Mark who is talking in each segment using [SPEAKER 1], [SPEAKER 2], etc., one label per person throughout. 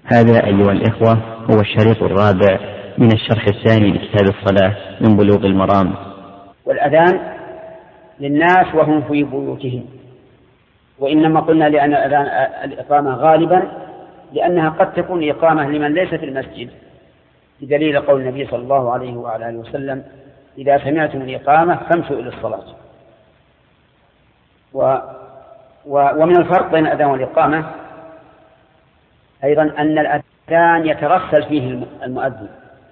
[SPEAKER 1] هذا أيها الإخوة هو الشريط الرابع من الشرح الثاني لكتاب الصلاة من بلوغ المرام.
[SPEAKER 2] والأذان للناس وهم في بيوتهم، وإنما قلنا لأن الإقامة غالبا لأنها قد تكون إقامة لمن ليس في المسجد، بدليل قول النبي صلى الله عليه وعلى آله وسلم: إذا سمعتم الإقامة فامشوا إلى الصلاة. ومن الفرق بين الأذان والإقامة أيضا أن الأذان يترسل فيه المؤذن،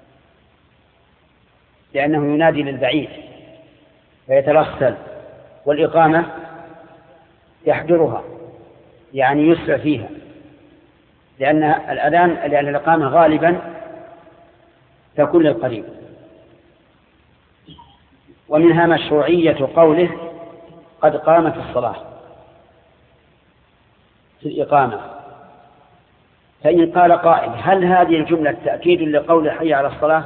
[SPEAKER 2] لأنه ينادي للبعيد فيترسل، والإقامة يحضرها يعني يسرع فيها، لأن الإقامة غالبا تكون للقريب. ومنها مشروعية قوله: قد قامت الصلاة في الإقامة. فإن قال قائل: هل هذه الجملة تأكيد لقول حي على الصلاة؟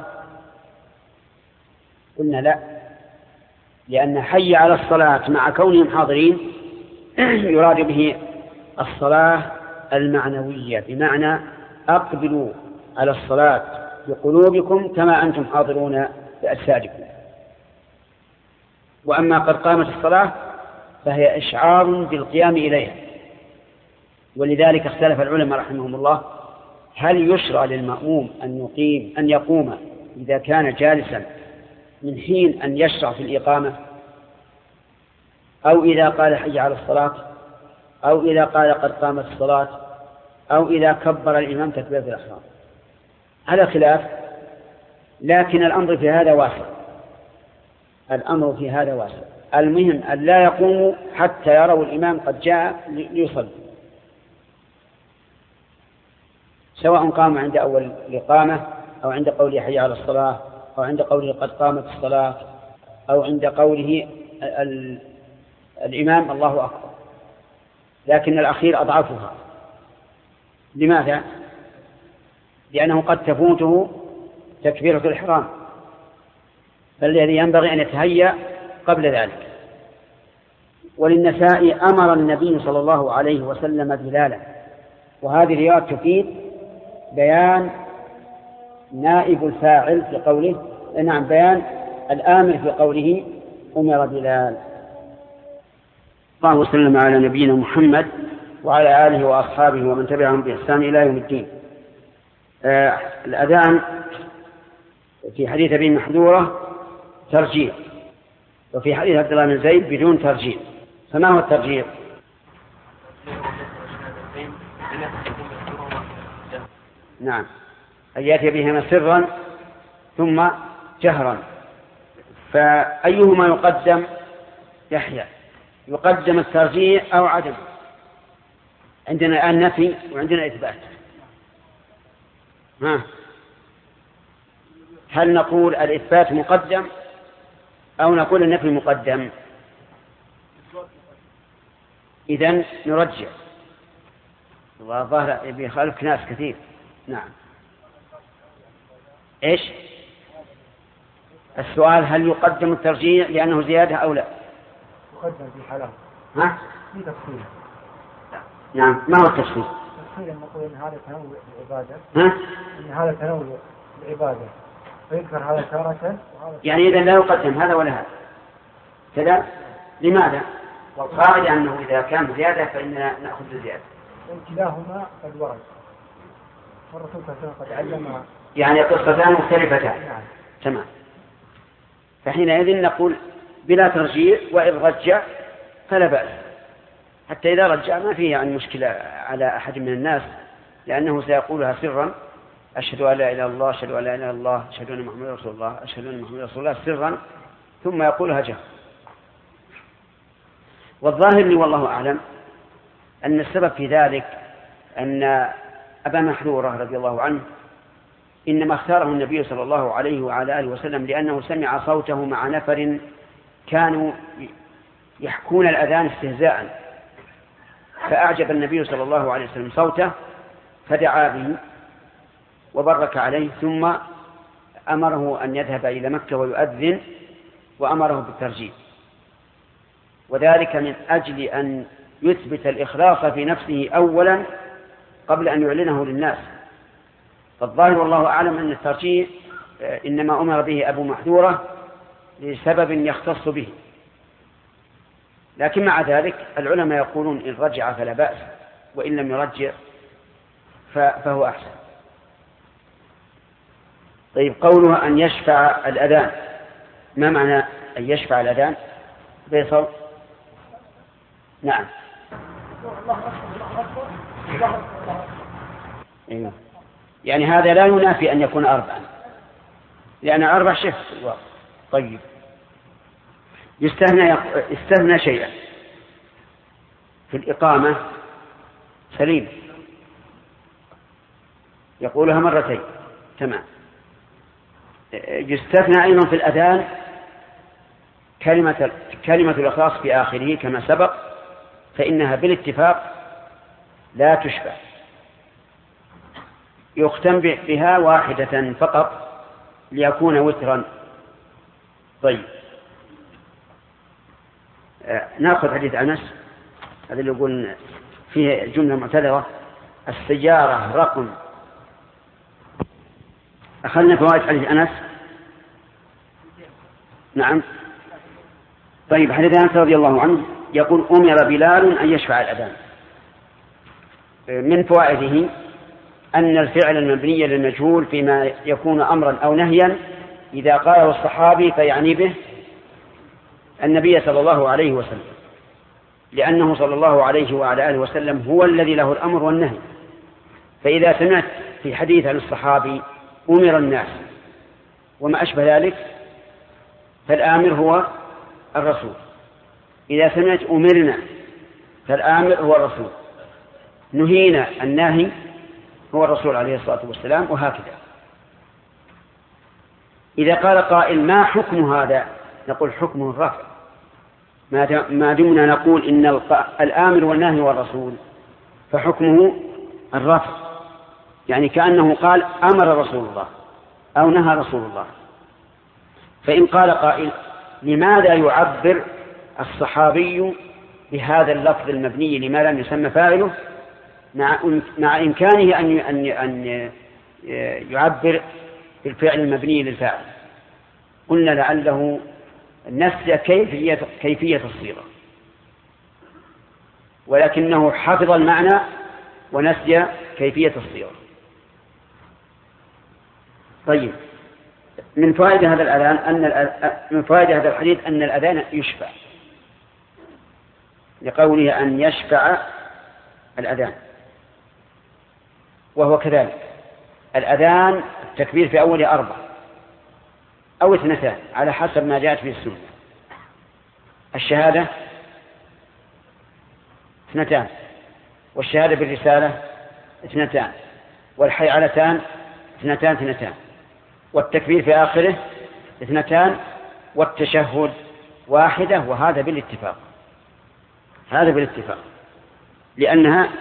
[SPEAKER 2] قلنا لا، لأن حي على الصلاة مع كونهم حاضرين يراد به الصلاة المعنوية، بمعنى أقبلوا على الصلاة بقلوبكم كما أنتم حاضرون بأجسادكم. وأما قد قامت الصلاة فهي إشعار بالقيام إليها. ولذلك اختلف العلماء رحمهم الله: هل يشرع للمأموم أن يقوم إذا كان جالسا من حين أن يشرع في الإقامة، أو إذا قال حي على الصلاة، أو إذا قال قد قامت الصلاة، أو إذا كبر الإمام تكبيرة الإحرام؟ على خلاف، لكن الأمر في هذا واسع. المهم أن لا يقوموا حتى يروا الإمام قد جاء ليصلي، سواء قاموا عند أول الإقامة أو عند قوله حي على الصلاة، أو عند قوله قد قامت الصلاة، أو عند قوله الإمام الله أكبر، لكن الأخير أضعفها. لماذا؟ لأنه قد تفوته تكبيرة الإحرام، فالذي ينبغي أن يتهيأ قبل ذلك. وللنسائي: أمر النبي صلى الله عليه وسلم بلالا. وهذه الرواية تفيد بيان نائب الفاعل في قوله، بيان الآمر في قوله أمر بلال. الله وسلم على نبينا محمد وعلى آله وأصحابه ومن تبعهم بإحسان إلى يوم الدين. الأذان في حديث ابن محذورة ترجيع، وفي حديث عبد الله بن زيد بدون ترجيع. فما هو الترجيع؟ نعم، أن يأتي بهما سرا ثم جهرا. فأيهما يقدم؟ يحيى، يقدم الترجيع أو عدم؟ عندنا الآن نفي وعندنا إثبات. هل نقول الإثبات مقدم أو نقول النفي مقدم؟ إذن نرجع، والظاهر بيخالف ناس كثير. نعم. إيش السؤال؟ هل يقدم الترجيع لأنه زيادة أو لا؟
[SPEAKER 3] يقدم في حالة. في تفصيل.
[SPEAKER 2] نعم. ما هو التفصيل؟
[SPEAKER 3] تفصيل نقول إن هذا تنوع العبادة. إن هذا تنوع العبادة فيذكر هذا تارة،
[SPEAKER 2] يعني إذا لا يقدم هذا ولا هذا كذا. لماذا؟ والقاعدة أنه إذا كان زيادة فإننا نأخذ الزيادة.
[SPEAKER 3] كلاهما قد ورد، والرسول قد علم،
[SPEAKER 2] يعني قصتان مختلفتان.
[SPEAKER 3] نعم.
[SPEAKER 2] تمام. فحينئذ نقول بلا ترجيع، وإن رجع فلا بأس، حتى إذا رجع ما فيه يعني مشكلة على أحد من الناس، لأنه سيقولها سرا: أشهد أن لا إله إلا الله، أشهد أن لا إله إلا الله، أشهد أن محمدا رسول الله، أشهد أن محمدا رسول الله، سرا، ثم يقولها جهرا. والظاهر لي والله أعلم أن السبب في ذلك أن أبا محذورة رضي الله عنه إنما اختاره النبي صلى الله عليه وعلى آله وسلم لأنه سمع صوته مع نفر كانوا يحكون الأذان استهزاء، فأعجب النبي صلى الله عليه وسلم صوته فدعا به وبرك عليه، ثم أمره أن يذهب إلى مكة ويؤذن، وأمره بالترجيع، وذلك من أجل أن يثبت الإخلاص في نفسه أولا قبل أن يعلنه للناس، فالظاهر والله أعلم أن الترجيح إنما أمر به أبو محذورة لسبب يختص به، لكن مع ذلك العلماء يقولون إن رجع فلا بأس، وإن لم يرجع فهو أحسن. طيب، قولها أن يشفع الأذان، ما معنى أن يشفع الأذان؟ فيصل. نعم. يعني هذا لا ينافي أن يكون أربعا، لأن أربع شفع. طيب، يستثنى شيئا في الإقامة سليم، يقولها مرتين، تمام. يستثنى أيضا في الأذان كلمة الإخلاص في آخره كما سبق، فإنها بالاتفاق لا تشبع، يختم بها واحدة فقط ليكون وترا. طيب، نأخذ حديث أنس هذا اللي يقول فيه جملة معتذرة: السيارة رقم. أخذنا فوائد حديث أنس. نعم. طيب، حديث أنس رضي الله عنه يقول: أمر بلال أن يشفع الأذان. من فوائده أن الفعل المبني للمجهول فيما يكون أمرا أو نهيا إذا قاله الصحابي فيعني به النبي صلى الله عليه وسلم، لأنه صلى الله عليه وعلى آله وسلم هو الذي له الأمر والنهي. فإذا سمعت في حديث عن الصحابي أمر الناس وما أشبه ذلك فالآمر هو الرسول، إذا سمعت أمرنا فالآمر هو الرسول، نهينا الناهي هو الرسول عليه الصلاة والسلام، وهكذا. إذا قال قائل: ما حكم هذا؟ نقول: حكمه الرفع، ما دمنا نقول إن الآمر والناهي هو الرسول فحكمه الرفع، يعني كأنه قال أمر رسول الله أو نهى رسول الله. فإن قال قائل: لماذا يعبر الصحابي بهذا اللفظ المبني لما لم يسمى فاعله مع إمكانه أن يعبر بالفعل المبني للفاعل؟ قلنا لعله نسي كيفية الصيغة، ولكنه حفظ المعنى ونسي كيفية الصيغة. طيب، من فوائد هذا الأذان من فوائد هذا الحديث أن الأذان يشفع، لقوله أن يشفع الأذان، وهو كذلك. الأذان التكبير في أول 4 أو 2 على حسب ما جاءت في السنة. الشهادة 2، والشهادة بالرسالة 2، والحيعلتان 2، والتكبير في آخره 2، والتشهد 1، وهذا بالاتفاق. هذا بالاتفاق، لأنها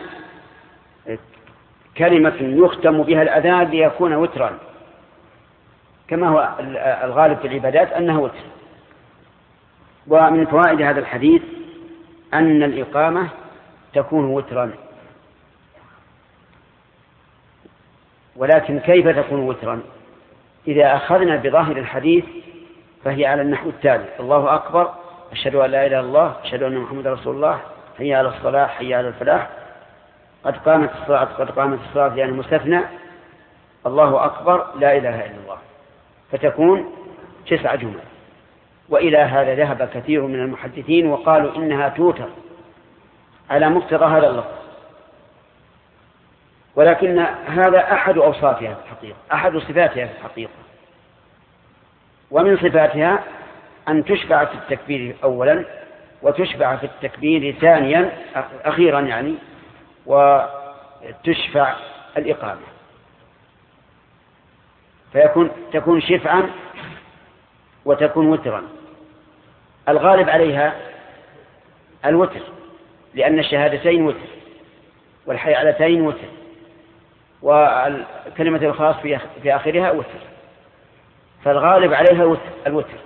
[SPEAKER 2] كلمة يختم بها الأذان ليكون وترا، كما هو الغالب في العبادات أنها وتر. ومن فوائد هذا الحديث أن الإقامة تكون وترا، ولكن كيف تكون وترا؟ إذا أخذنا بظاهر الحديث فهي على النحو التالي: الله أكبر، أشهد أن لا إله إلا الله، أشهد أن محمدا رسول الله، حي على الصلاة، حي على الفلاح، قد قامت الصلاة، قد قامت الصلاة، يعني مستثنى، الله أكبر، لا إله إلا الله، فتكون 9 جمل. وإلى هذا ذهب كثير من المحدثين وقالوا إنها توتر على مقتضى هذا اللفظ، ولكن هذا أحد أوصافها في الحقيقة، أحد صفاتها في الحقيقة. ومن صفاتها أن تشفع في التكبير أولا، وتشفع في التكبير ثانيا أخيرا يعني، وتشفع الإقامة، تكون شفعا وتكون وترا. الغالب عليها الوتر، لأن الشهادتين وتر، والحيعلتين وتر، وكلمة الخاص في آخرها وتر، فالغالب عليها الوتر.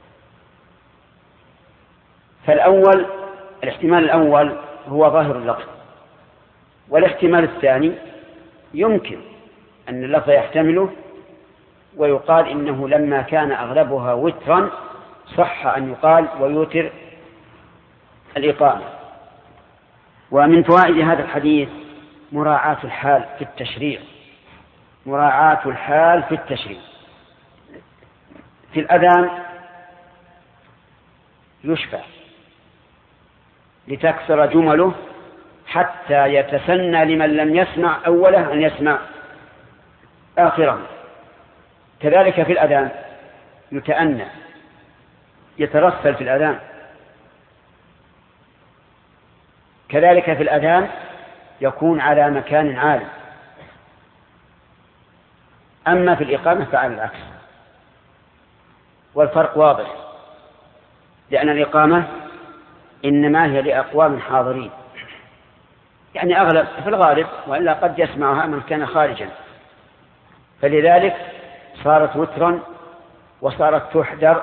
[SPEAKER 2] فالأول، الاحتمال الأول هو ظاهر اللفظ، والاحتمال الثاني يمكن أن اللفظ يحتمله، ويقال إنه لما كان أغلبها وترا صح أن يقال ويوتر الإقامة. ومن فوائد هذا الحديث مراعاة الحال في التشريع، مراعاة الحال في التشريع. في الأذان يشفع لتكثر جمله حتى يتسنى لمن لم يسمع أوله أن يسمع آخره. كذلك في الأذان يتأنى، يترسل في الأذان. كذلك في الأذان يكون على مكان عالي. أما في الإقامة فعلى العكس، والفرق واضح، لأن الإقامة إنما هي لأقوام حاضرين، يعني أغلب في الغالب، وإلا قد يسمعها من كان خارجا، فلذلك صارت وترا وصارت تحدر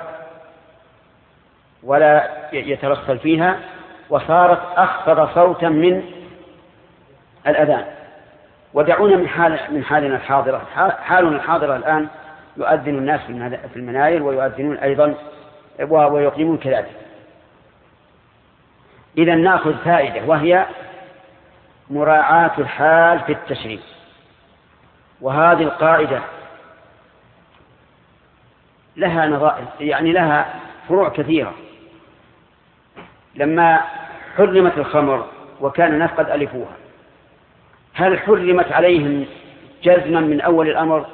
[SPEAKER 2] ولا يترسل فيها، وصارت أخفض صوتا من الأذان. ودعونا من حالنا الحاضرة. حالنا الحاضرة الآن يؤذن الناس في المناير ويؤذنون أيضا ويقيمون كذلك. إذا نأخذ فائدة، وهي مراعاة الحال في التشريع. وهذه القاعدة لها نظائر، يعني لها فروع كثيرة. لما حرمت الخمر وكان الناس قد ألفوها، هل حرمت عليهم جزما من أول الأمر؟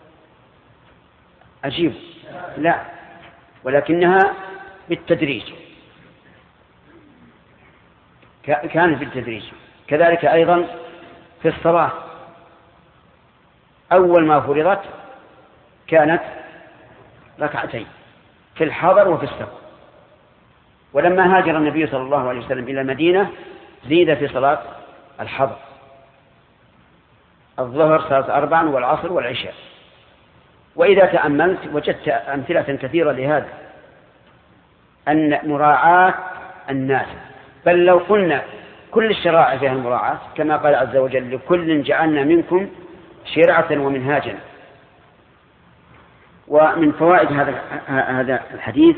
[SPEAKER 2] أجيب لا، ولكنها بالتدريج، كانت بالتدريج. كذلك أيضا في الصلاة، أول ما فرضت كانت ركعتين في الحضر وفي السفر. ولما هاجر النبي صلى الله عليه وسلم إلى المدينة زيد في صلاة الحضر، الظهر صلاة 4 والعصر والعشاء. وإذا تأملت وجدت أمثلة كثيرة لهذا، أن مراعاة الناس، بل لو قلنا كل الشرائع فيها المراعاة، كما قال عز وجل لكل جعلنا منكم شرعة ومنهاجا. ومن فوائد هذا الحديث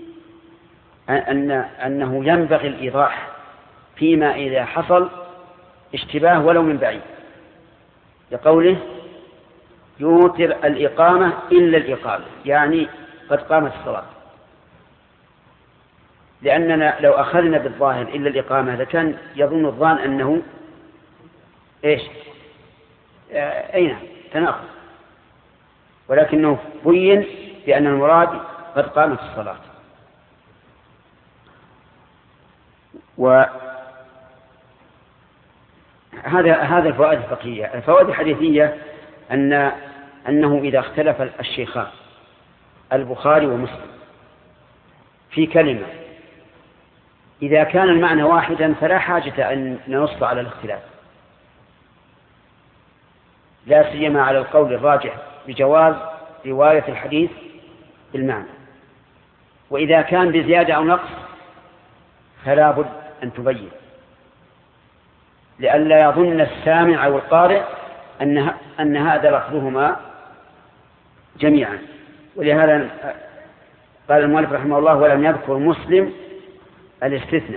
[SPEAKER 2] أنه ينبغي الإيضاح فيما إذا حصل اشتباه ولو من بعيد، لقوله يوتر الإقامة إلا الإقامة، يعني قد قامت الصلاة. لأننا لو أخذنا بالظاهر إلا الإقامة لكان يظن الظان أنه إيش؟ أين تناقض، ولكنه بين بأن المراد قد قامت الصلاة. وهذا الفوائد الفقهية. الفوائد الحديثية أنه إذا اختلف الشيخان البخاري ومسلم في كلمة، إذا كان المعنى واحدا فلا حاجة أن ننص على الاختلاف، لا سيما على القول الراجح بجواز رواية الحديث بالمعنى. وإذا كان بزيادة أو نقص فلا بد أن تبين، لئلا يظن السامع أو القارئ أن هذا لفظهما جميعا. ولهذا قال المؤلف رحمه الله ولم يذكر مسلم الاستثناء.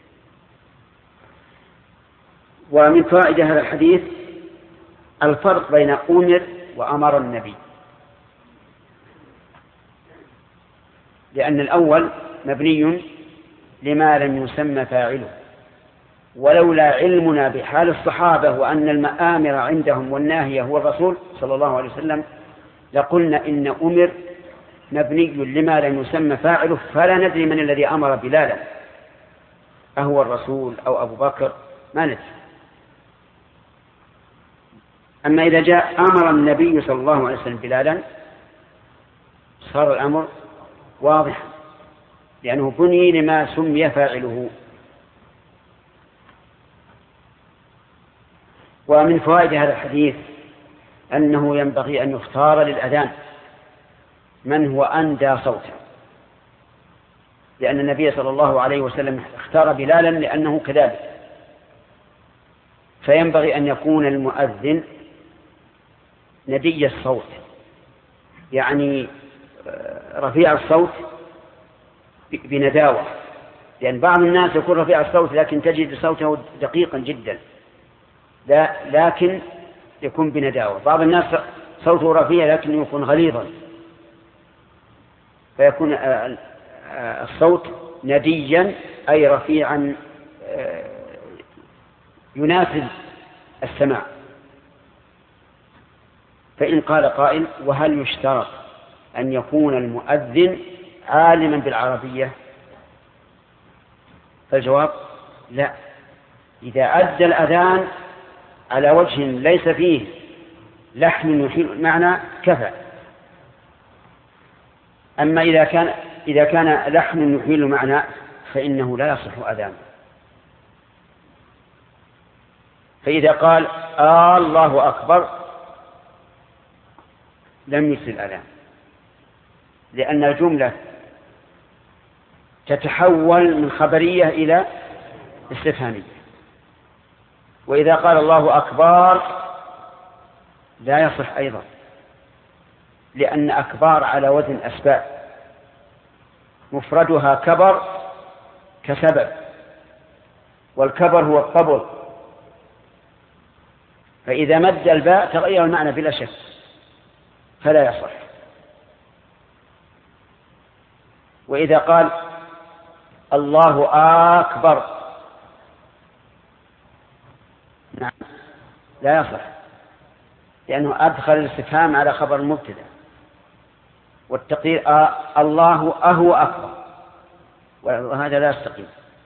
[SPEAKER 2] ومن فائدة هذا الحديث الفرق بين أمر وأمر النبي، لأن الأول مبني لما لم يسمى فاعله، ولولا علمنا بحال الصحابة وأن المآمر عندهم والناهية هو الرسول صلى الله عليه وسلم لقلنا إن أمر مبني لما لم يسمى فاعله، فلا ندري من الذي أمر بلالا، أهو الرسول أو أبو بكر، ما ندري. أما إذا جاء أمر النبي صلى الله عليه وسلم بلالا صار الأمر واضح، لأنه بني لما سمي فاعله. ومن فوائد هذا الحديث أنه ينبغي أن يختار للأذان من هو أندى صوتا، لأن النبي صلى الله عليه وسلم اختار بلالا لأنه كذلك، فينبغي أن يكون المؤذن ندي الصوت، يعني رفيع الصوت بنداوة، لأن بعض الناس يكون رفيع الصوت لكن تجد صوته دقيقا جدا، لكن يكون بنداوة. بعض الناس صوته رفيع لكن يكون غليظا، فيكون الصوت نديا أي رفيعا يناسب السماع. فإن قال قائل: وهل يشترط أن يكون المؤذن عالما بالعربية؟ فالجواب: لا، إذا أدى الأذان على وجه ليس فيه لحن يحيل المعنى كفى. أما إذا كان لحن يحيل المعنى فإنه لا يصح أذان. فإذا قال الله أكبر لم يصل الأذان، لأن الجملة تتحول من خبرية إلى استفهامية. وإذا قال الله أكبر لا يصح أيضا، لأن أكبار على وزن أسباب، مفردها كبر كسبب، والكبر هو الطبل، فإذا مد الباء تغير المعنى بلا شك، فلا يصح. وإذا قال الله أكبر نعم لا يصح، لأنه أدخل الاستفهام على خبر المبتدأ، والتقدير الله أهو أكبر، وهذا لا يستقيم.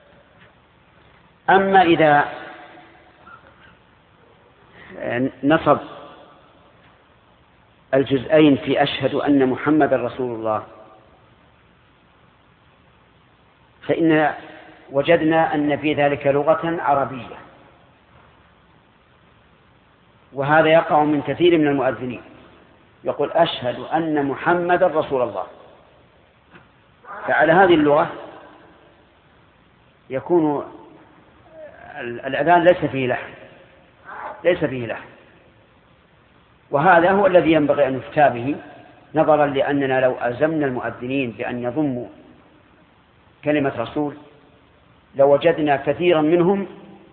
[SPEAKER 2] أما إذا نصب الجزئين في أشهد أن محمد رسول الله، فإن وجدنا أن في ذلك لغة عربية، وهذا يقع من كثير من المؤذنين، يقول أشهد أن محمد رسول الله. فعلى هذه اللغة يكون الأذان ليس فيه لحن، وهذا هو الذي ينبغي أن يفتى به، نظرا لأننا لو ألزمنا المؤذنين بأن يضموا كلمة رسول لوجدنا كثيرا منهم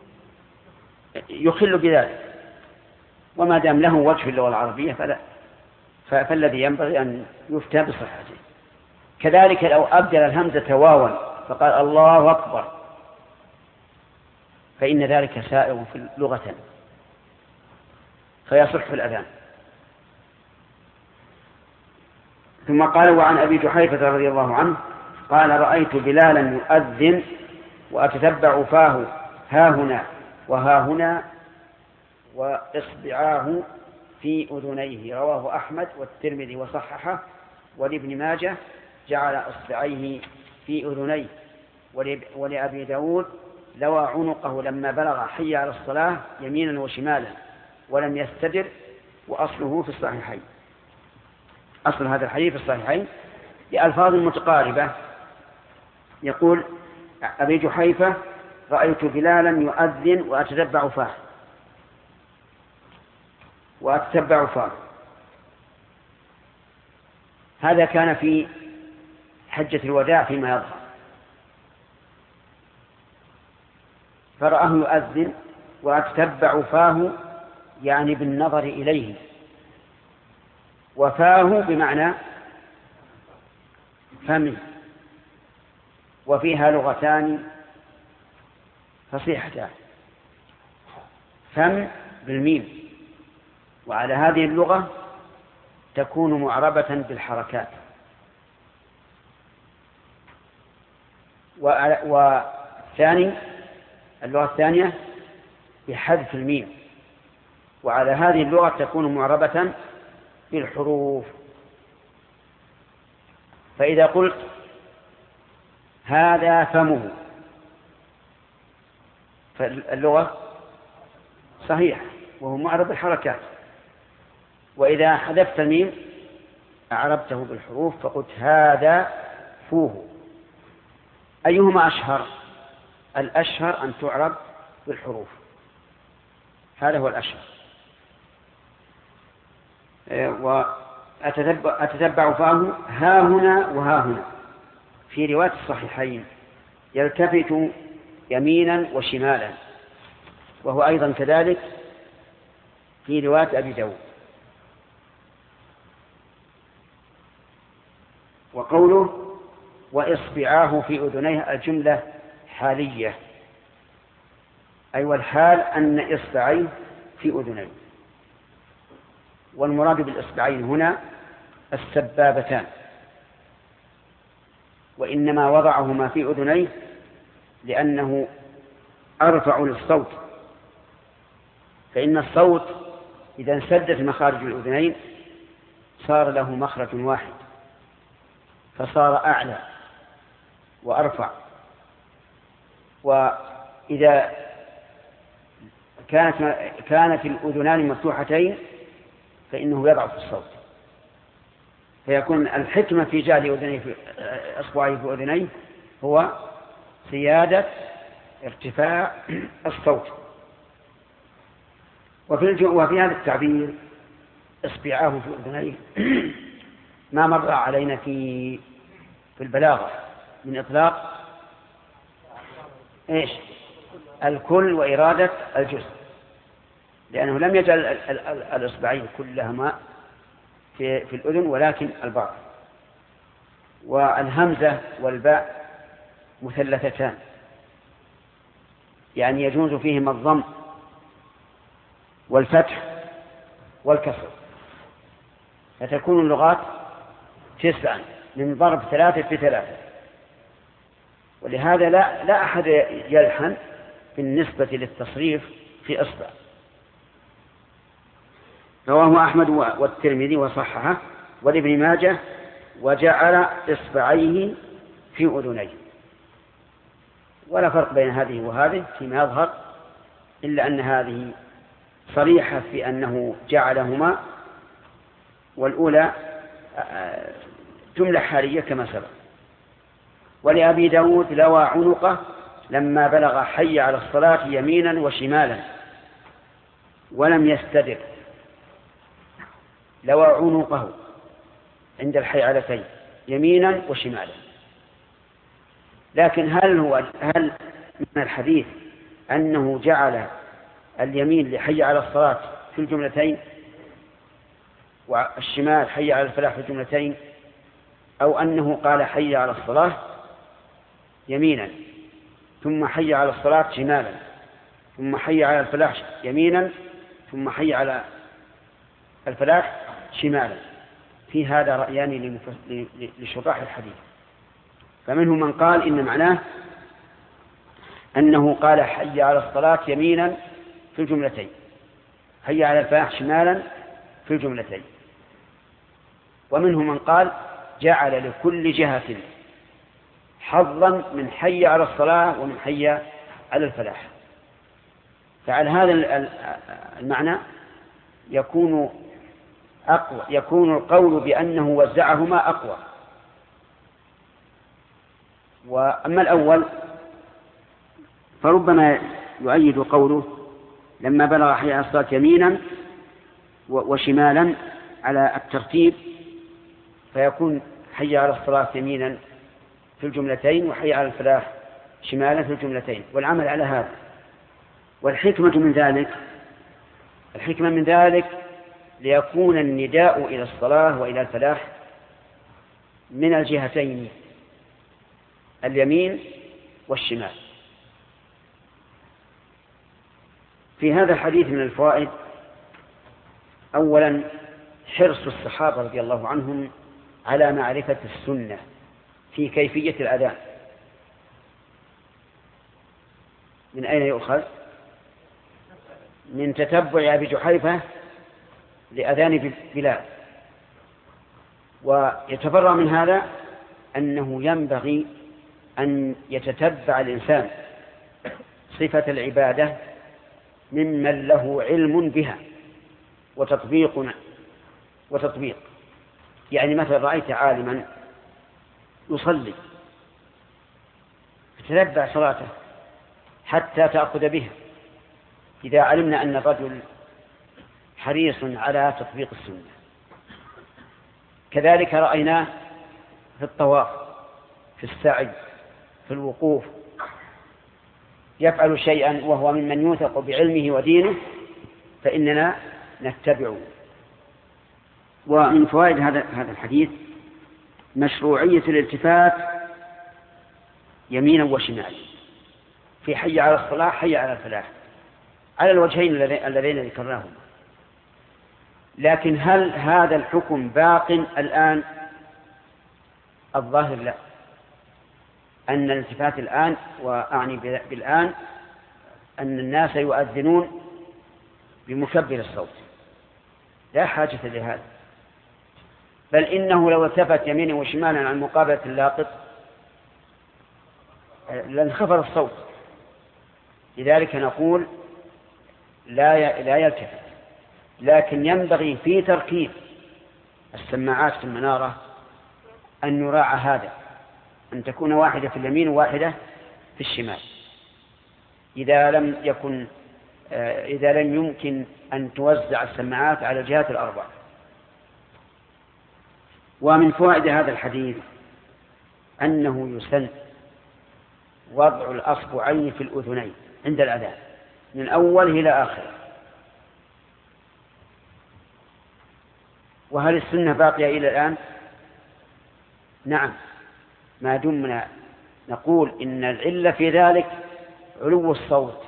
[SPEAKER 2] يخل بذلك، وما دام له وجه في اللغة العربية فالذي ينبغي أن يفتى بصحته. كذلك لو أبدل الهمزة واوا فقال الله أكبر فإن ذلك سائغ في اللغة فيصح في الأذان. ثم قال: وعن أبي جحيفة رضي الله عنه قال: رأيت بلالا يؤذن وأتتبع فاه هاهنا وهاهنا وإصبعاه في أذنيه. رواه أحمد والترمذي وصححه، ولابن ماجه جعل إصبعيه في أذنيه، ولأبي داود لوى عنقه لما بلغ حي على الصلاة يمينا وشمالا ولم يستدر، وأصله في الصحيحين. أصل هذا الحديث في الصحيحين بألفاظ متقاربة. يقول أبي جحيفة: رأيت بلالا يؤذن وأتتبع فاه. هذا كان في حجة الوداع فيما يظهر، فرآه يؤذن وأتتبع فاه، يعني بالنظر إليه، وفاه بمعنى فمه، وفيها لغتان فصيحتان: فم بالميم، وعلى هذه اللغة تكون معربة بالحركات، اللغة الثانية بحذف الميم، وعلى هذه اللغة تكون معربة بالحروف. فإذا قلت هذا فمه فاللغة صحيح وهو معرب بالحركات، وإذا حذفت الميم أعربته بالحروف فقلت هذا فوه. أيهما أشهر؟ الأشهر أن تعرب بالحروف، هذا هو الأشهر. وأتتبع فاه ها هنا وها هنا. في رواية الصحيحين يلتفت يمينا وشمالا، وهو أيضا كذلك في رواية أبي داود. وقوله وإصبعاه في أذنيه الجملة حالية، أي والحال أن إصبعيه في أذنيه، والمراد بالإصبعين هنا السبابتان، وإنما وضعهما في أذنيه لأنه أرفع للصوت، فإن الصوت إذا انسدت مخارج الأذنين صار له مخرج واحد، فصار أعلى وأرفع. وإذا كانت الأذنان مفتوحتين فإنه يضعف الصوت، فيكون الحكمة في جعل أصبعه في أذنيه هو زيادة ارتفاع الصوت. وفي هذا التعبير اصبعاه في أذنيه ما مر علينا في البلاغة من إطلاق الكل وإرادة الجزء، لأنه لم يجعل الإصبعين كلهما في الأذن ولكن البعض. والهمزة والباء مثلثتان، يعني يجوز فيهما الضم والفتح والكسر، فتكون اللغات 9 من ضرب 3 في 3. ولهذا لا أحد يلحن بالنسبة للتصريف في إصبع. رواه أحمد والترمذي وصححه والابن ماجه وجعل إصبعيه في أذنيه. ولا فرق بين هذه وهذه فيما يظهر، إلا أن هذه صريحة في أنه جعلهما، والأولى جملة حالية كما سبق. ولأبي داود لوى عنقه لما بلغ حي على الصلاة يمينا وشمالا ولم يستدر. لوى عنقه عند الحيعلتين يمينا وشمالا. لكن هل من الحديث أنه جعل اليمين لحي على الصلاة في الجملتين والشمال حي على الفلاح في الجملتين، أو أنه قال حي على الصلاة يمينا ثم حي على الصلاة شمالا ثم حي على الفلاح يمينا ثم حي على الفلاح شمالا؟ في هذا رأيان لشراح الحديث. فمنهم من قال إن معناه أنه قال حي على الصلاة يمينا في الجملتين، حي على الفلاح شمالا في الجملتين. ومنهم من قال جعل لكل جهة حظا من حي على الصلاة ومن حي على الفلاح. فعلى هذا المعنى يكون القول بأنه وزعهما أقوى. وأما الأول فربما يؤيد قوله لما بلغ حي على الصلاة يمينا وشمالا على الترتيب، فيكون حي على الصلاة يمينا في الجملتين وحي على الفلاح شمالا في الجملتين، والعمل على هذا. والحكمة من ذلك ليكون النداء إلى الصلاة وإلى الفلاح من الجهتين اليمين والشمال. في هذا الحديث من الفوائد: أولا حرص الصحابة رضي الله عنهم على معرفة السنة في كيفية الأذان. من أين يؤخذ؟ من تتبع أبي جحيفة لأذان بلال. ويتفرع من هذا أنه ينبغي أن يتتبع الإنسان صفة العبادة ممن له علم بها وتطبيق. يعني مثلا رأيت عالما يصلي فتتبع صلاته حتى تأخذ بها. إذا علمنا أن الرجل حريص على تطبيق السنة كذلك رأيناه في الطواف، في السعي، في الوقوف، يفعل شيئا وهو ممن يوثق بعلمه ودينه فإننا نتبعه. ومن فوائد هذا الحديث مشروعية الالتفات يمينا وشمالا في حي على الصلاة حي على الفلاح على الوجهين اللذين ذكرناهما. لكن هل هذا الحكم باق الآن؟ الظاهر لا، أن الالتفات الآن، وأعني بالآن أن الناس يؤذنون بمكبر الصوت لا حاجة لهذا، بل إنه لو التفت يمينا وشمالا عن مقابلة اللاقط لانخفض الصوت. لذلك نقول لا يلتفت، لكن ينبغي في تركيب السماعات في المنارة أن يراعى هذا، أن تكون واحدة في اليمين وواحدة في الشمال إذا لم يمكن أن توزع السماعات على الجهات الأربع. ومن فوائد هذا الحديث أنه يسن وضع الأصبعين في الأذنين عند الأذان من أوله إلى آخره. وهل السنة باقية إلى الآن؟ نعم، ما دمنا نقول إن العلة في ذلك علو الصوت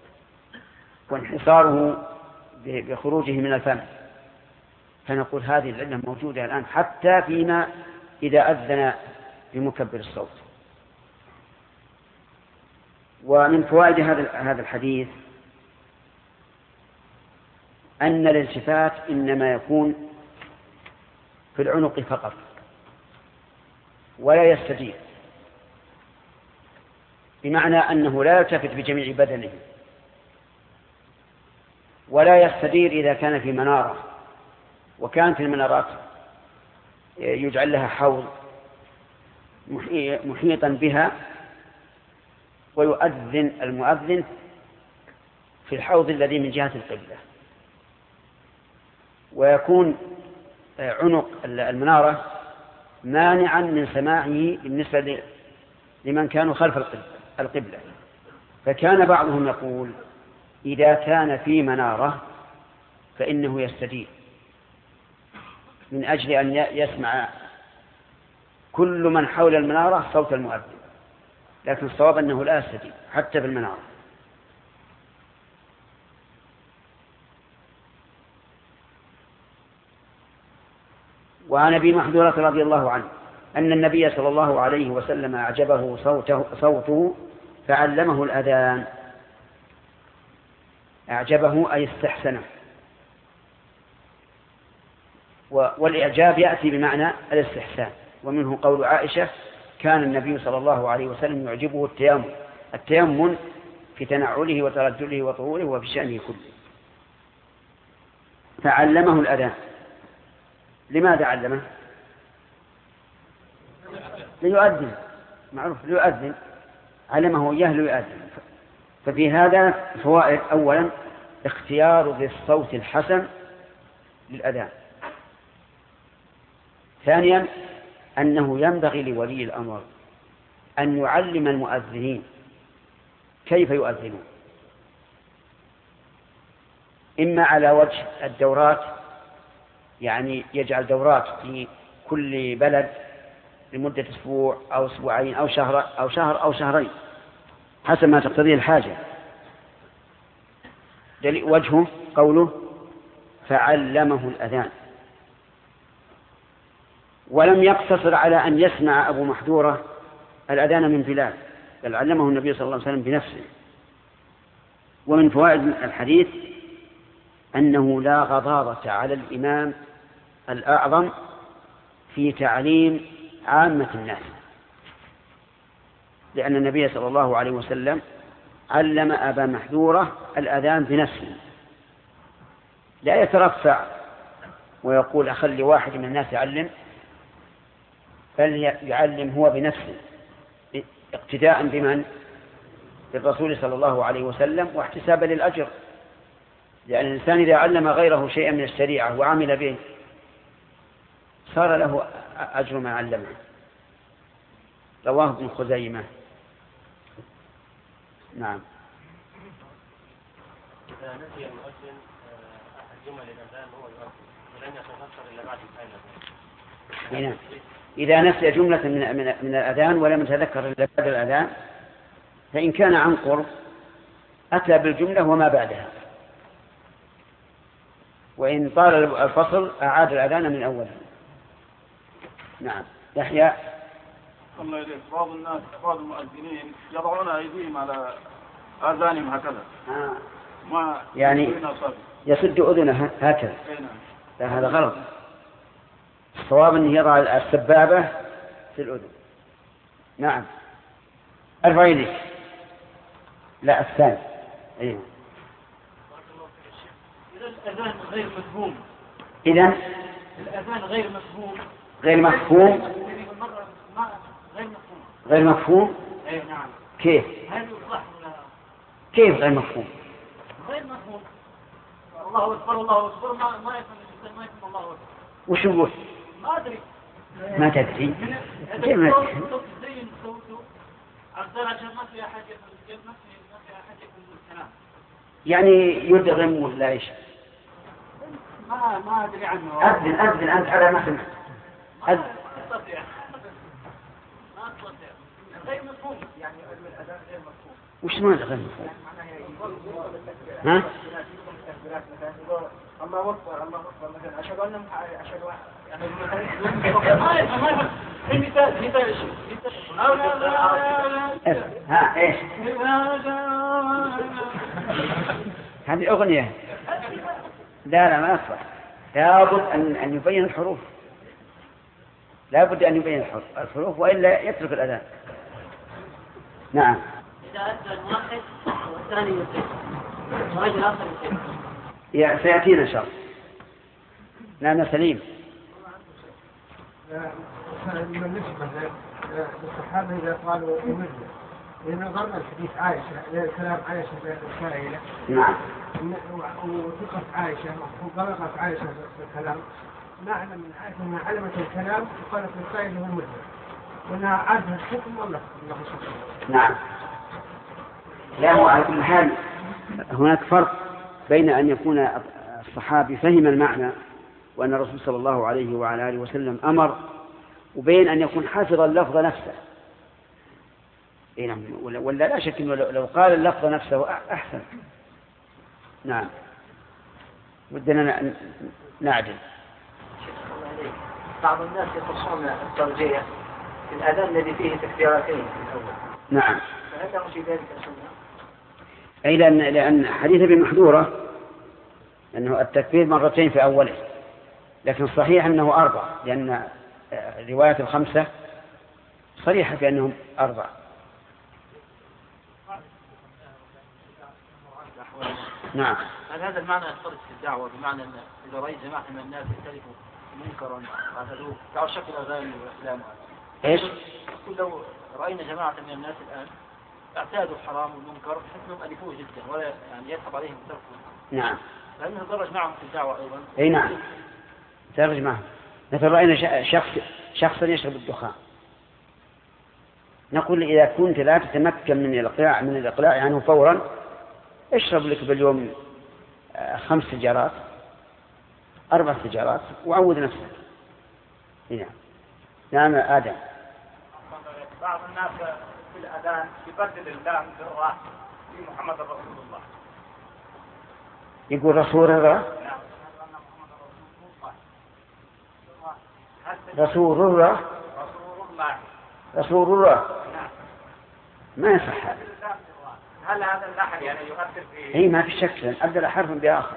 [SPEAKER 2] وانحصاره بخروجه من الفم، فنقول هذه العلة موجودة الآن حتى فيما إذا أذن بمكبر الصوت. ومن فوائد هذا الحديث أن الالتفات إنما يكون في العنق فقط ولا يستدير، بمعنى أنه لا يلتفت بجميع بدنه، ولا يستدير إذا كان في منارة، وكانت المنارات يجعل لها حوض محيطا بها ويؤذن المؤذن في الحوض الذي من جهة القبلة، ويكون عنق المنارة مانعا من سماعه بالنسبة لمن كانوا خلف القبلة. فكان بعضهم يقول إذا كان في منارة فإنه يستدير من أجل أن يسمع كل من حول المنارة صوت المؤذن، لكن الصواب أنه لا يستدير حتى بالمنارة. وعن أبي محذورة رضي الله عنه أن النبي صلى الله عليه وسلم أعجبه صوته فعلمه الأذان. أعجبه أي استحسنه، والإعجاب يأتي بمعنى الاستحسان. ومنه قول عائشة كان النبي صلى الله عليه وسلم يعجبه التيمم في تنعله وترجله وطهوره وفي شأنه كله. فعلمه الأذان. لماذا علمه؟ ليؤذن، معروف ليؤذن، علمه إياه ليؤذن. ففي هذا فوائد: أولا اختيار ذي الصوت الحسن للأذان. ثانيا أنه ينبغي لولي الأمر أن يعلم المؤذنين كيف يؤذنون، إما على وجه الدورات، يعني يجعل دورات في كل بلد لمدة أسبوع أو أسبوعين أو شهر أو شهرين حسب ما تقتضيه الحاجة. وجهه قوله فعلمه الأذان. ولم يقتصر على أن يسمع أبو محذورة الأذان من بلال، بل علمه النبي صلى الله عليه وسلم بنفسه. ومن فوائد الحديث أنه لا غضاضة على الإمام الأعظم في تعليم عامة الناس، لأن النبي صلى الله عليه وسلم علم أبا محذورة الأذان بنفسه، لا يترفع ويقول أخلي واحد من الناس يعلم، بل يعلم هو بنفسه اقتداء بمن؟ بالرسول صلى الله عليه وسلم واحتسابا للأجر. لأن الإنسان إذا علم غيره شيئا من الشريعة وعمل به صار له أجر ما علمه. رواه ابن خزيمة. نعم.
[SPEAKER 4] إذا نسي المؤذن أحد جمل الأذان هو يؤذن ولم يتذكر إلا بعد الأذان.
[SPEAKER 2] إذا نسي جملة من الأذان ولم يتذكر إلا بعد الأذان، فإن كان عن قرب أتى بالجملة وما بعدها، وإن طال الفصل أعاد الأذان من أوله. نعم. يحيى.
[SPEAKER 5] الله يريد. بعض الناس بعض المؤذنين يضعون أيديهم على آذانهم هكذا. ما
[SPEAKER 2] يعني يسد أذنه هكذا. لا، هذا غلط. الصواب أنه يضع السبابة في الأذن. نعم. ارفع يديك. لا، الثاني. أيوه.
[SPEAKER 4] إذا الأذان غير مفهوم.
[SPEAKER 2] إذا
[SPEAKER 4] الأذان غير مفهوم.
[SPEAKER 2] غير مفهوم. غير مفهوم.
[SPEAKER 4] أي نعم.
[SPEAKER 2] كيف؟
[SPEAKER 4] هل يصح
[SPEAKER 2] كيف غير مفهوم؟
[SPEAKER 4] غير مفهوم. الله أكبر الله أكبر ما يفهم الإنسان، ما يفهم الله أكبر.
[SPEAKER 2] وش يقول؟
[SPEAKER 4] ما أدري.
[SPEAKER 2] ما تدري؟ كيف ما تدري؟
[SPEAKER 4] صوت زين صوته أقدر عشان ما في أحد يفهم، ما في أحد يفهم الكلام.
[SPEAKER 2] يعني يدغم ولا إيش؟
[SPEAKER 4] ما أدري عنه.
[SPEAKER 2] أذن أنت على ما سمعت.
[SPEAKER 4] ما أستطيع. غير مفهوم. يعني الأذان غير مفهوم.
[SPEAKER 2] وش معنى غير مفهوم؟ ها؟
[SPEAKER 3] الله أكبر الله أكبر مثلا أشهد أن أشهد
[SPEAKER 2] ها إيش؟ هذه أغنية. لا ما أصبح. لابد أن يبين الحروف. لابد أن يبين الحروف وإلا يترك الأذان. نعم.
[SPEAKER 4] إذا أدى الواحد والثاني يصيب ورجل آخر يصيب.
[SPEAKER 2] سيأتينا إن شاء الله. نعم سليم.
[SPEAKER 3] بالنسبة للصحابة إذا قالوا أمرنا، لأن نظرنا الحديث عائشة كلام عائشة السائلة.
[SPEAKER 2] نعم.
[SPEAKER 3] وثقة عائشة وبلغت عائشة الكلام، نعلم من عائشة أنها علمت الكلام وقالت للسائل هو أمرنا، وأنها عارفة الحكم والله.
[SPEAKER 2] نعم. لا، هو على كل حال هناك فرق بين أن يكون الصحابي فهم المعنى وأن الرسول صلى الله عليه وعلى آله وسلم أمر، وبين أن يكون حافظ اللفظ نفسه. ولا لا شك أنه لو قال اللفظ نفسه أحسن. نعم. ودنا نعدل.
[SPEAKER 4] بعض الناس يخصون الترجية في الأذان الذي فيه تكبيرتين في الأول.
[SPEAKER 2] نعم.
[SPEAKER 4] فهذا في ذلك السنة.
[SPEAKER 2] أي لأن حديث ابن محذورة أنه التكبير مرتين في أوله، لكن صحيح أنه 4 لأن رواية الخمسة صريحة بأنهم 4. نعم.
[SPEAKER 4] هل هذا المعنى يختلط في الدعوة، بمعنى أن إذا رأيت جماعة من الناس يختلفوا منكرا قاتلوه دعوا شكل الأذان والإسلام؟
[SPEAKER 2] إيش؟
[SPEAKER 4] لو رأينا جماعة من الناس الآن اعتادوا الحرام والمنكر بحيث أنهم ألفوه جدا ولا يعني يصعب عليهم تركه.
[SPEAKER 2] نعم.
[SPEAKER 4] لأنه درج معهم في الدعوة أيضا.
[SPEAKER 2] أي نعم، درج معهم. مثل رأينا شخصا يشرب الدخان، نقول إذا كنت لا تتمكن من الإقلاع عنه فورا، اشرب لك باليوم 5 سيجارات 4 سيجارات وعود نفسك. نعم. نعم آدم.
[SPEAKER 4] بعض الناس في الأذان يبدل اللام بالراء في محمد رسول الله.
[SPEAKER 2] يقول رسول الله. رسول الله. رسول الله. ما يصح هذا.
[SPEAKER 4] هل هذا اللحن يعني يؤثر في؟
[SPEAKER 2] هي ما في شك، لأن أبدل حرفا بآخر،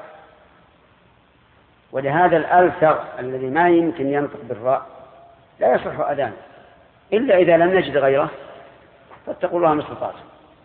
[SPEAKER 2] ولهذا الألثغ الذي ما يمكن ينطق بالراء لا يصح أذان إلا إذا لم نجد غيره، فاتقوا الله ما استطعتم.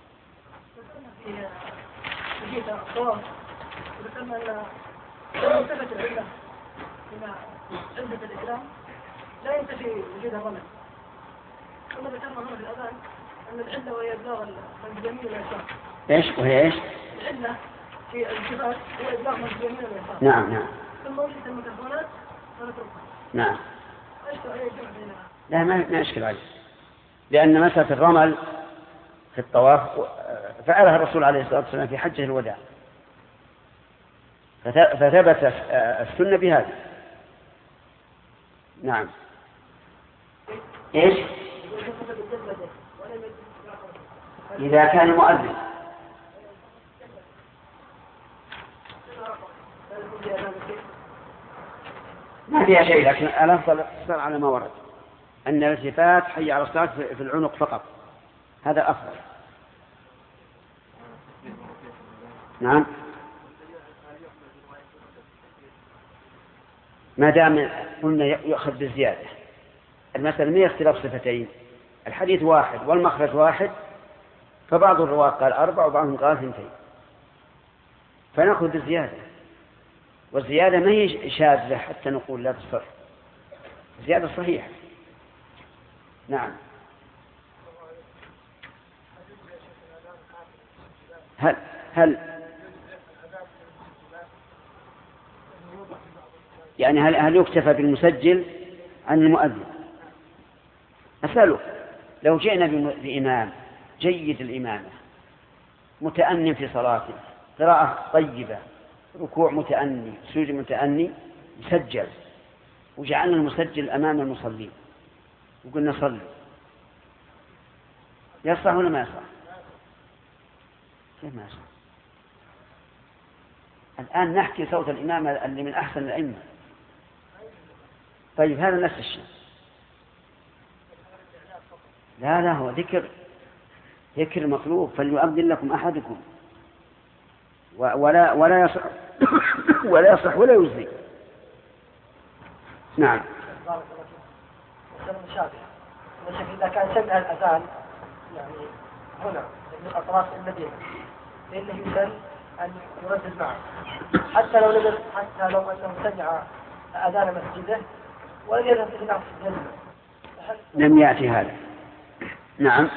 [SPEAKER 6] ذكرنا أن ثبت العلة من علة الإسلام لا ينتفي وجود الرمل. كما ذكرنا هنا في الأذان أن العلة وهي إبلاغ من بيمين اليسار.
[SPEAKER 2] إيش وهي إيش؟
[SPEAKER 6] العلة في الالتفات هو إبلاغ من بيمين اليسار.
[SPEAKER 2] نعم.
[SPEAKER 6] ثم وجدت الميكروفونات فنتركها.
[SPEAKER 2] نعم. لا ما أشكل عليه، لأن مسألة الرمل في الطواف فعلها الرسول عليه الصلاة والسلام في حجة الوداع، فثبت السنة بهذا. نعم. إيش؟ إذا كان مؤذن ما فيها شيء، لكن الأفضل الاقتصار على ما ورد أن الالتفات حي على الصلاة في العنق فقط، هذا أفضل. نعم. ما دام قلنا يؤخذ بالزيادة، المسألة ما اختلاف صفتين، الحديث واحد والمخرج واحد، فبعض الرواة قال 4 وبعضهم قال 2، فنأخذ بالزيادة، والزيادة ما هي شاذة حتى نقول لا تصح، زيادة صحيحة. نعم. هل يعني هل يكتفى بالمسجل عن المؤذن؟ أسأله، لو جئنا بإمام جيد الإمامة متأني في صلاته، قراءة طيبة، ركوع متأني، سجود متأني، مسجل، وجعلنا المسجل أمام المصلين وقلنا صلوا، يصح ولا ما يصح؟ كيف ما يصح؟ الآن نحكي صوت الإمام اللي من أحسن الأئمة. طيب هذا نفس الشيء. لا هو ذكر مطلوب، فليؤذن لكم أحدكم، ولا يصح ولا يصح ولا يجزي. نعم.
[SPEAKER 6] إذا كان سمع الأذان يعني هنا من أطراف المدينة فإنه يسن أن يردد معه، حتى لو أنه سمع أذان مسجده ولم يذهب في نفس الجنة.
[SPEAKER 2] لم يأتي هذا. نعم.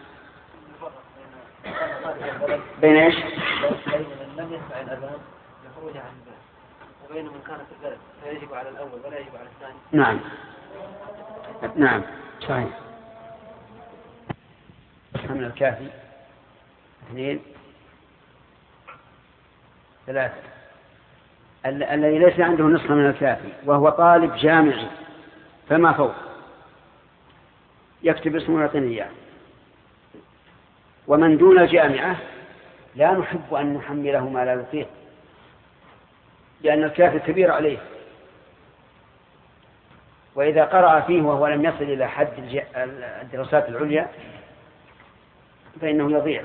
[SPEAKER 2] بين إيش؟
[SPEAKER 4] بين من لم يسمع الأذان يخرج عن البلد، وبين من كان في البلد فيجب على الأول ولا يجب على الثاني.
[SPEAKER 2] نعم صحيح. من الكافي 2 3 الذي ليس عنده نسخة من الكافي وهو طالب جامعي فما فوق يكتب اسمه ويعطينا إياه. ومن دون الجامعة لا نحب أن نحمله ما لا يطيق، لأن الكافي كبير عليه، وإذا قرأ فيه وهو لم يصل إلى حد الدراسات العليا فإنه يضيع.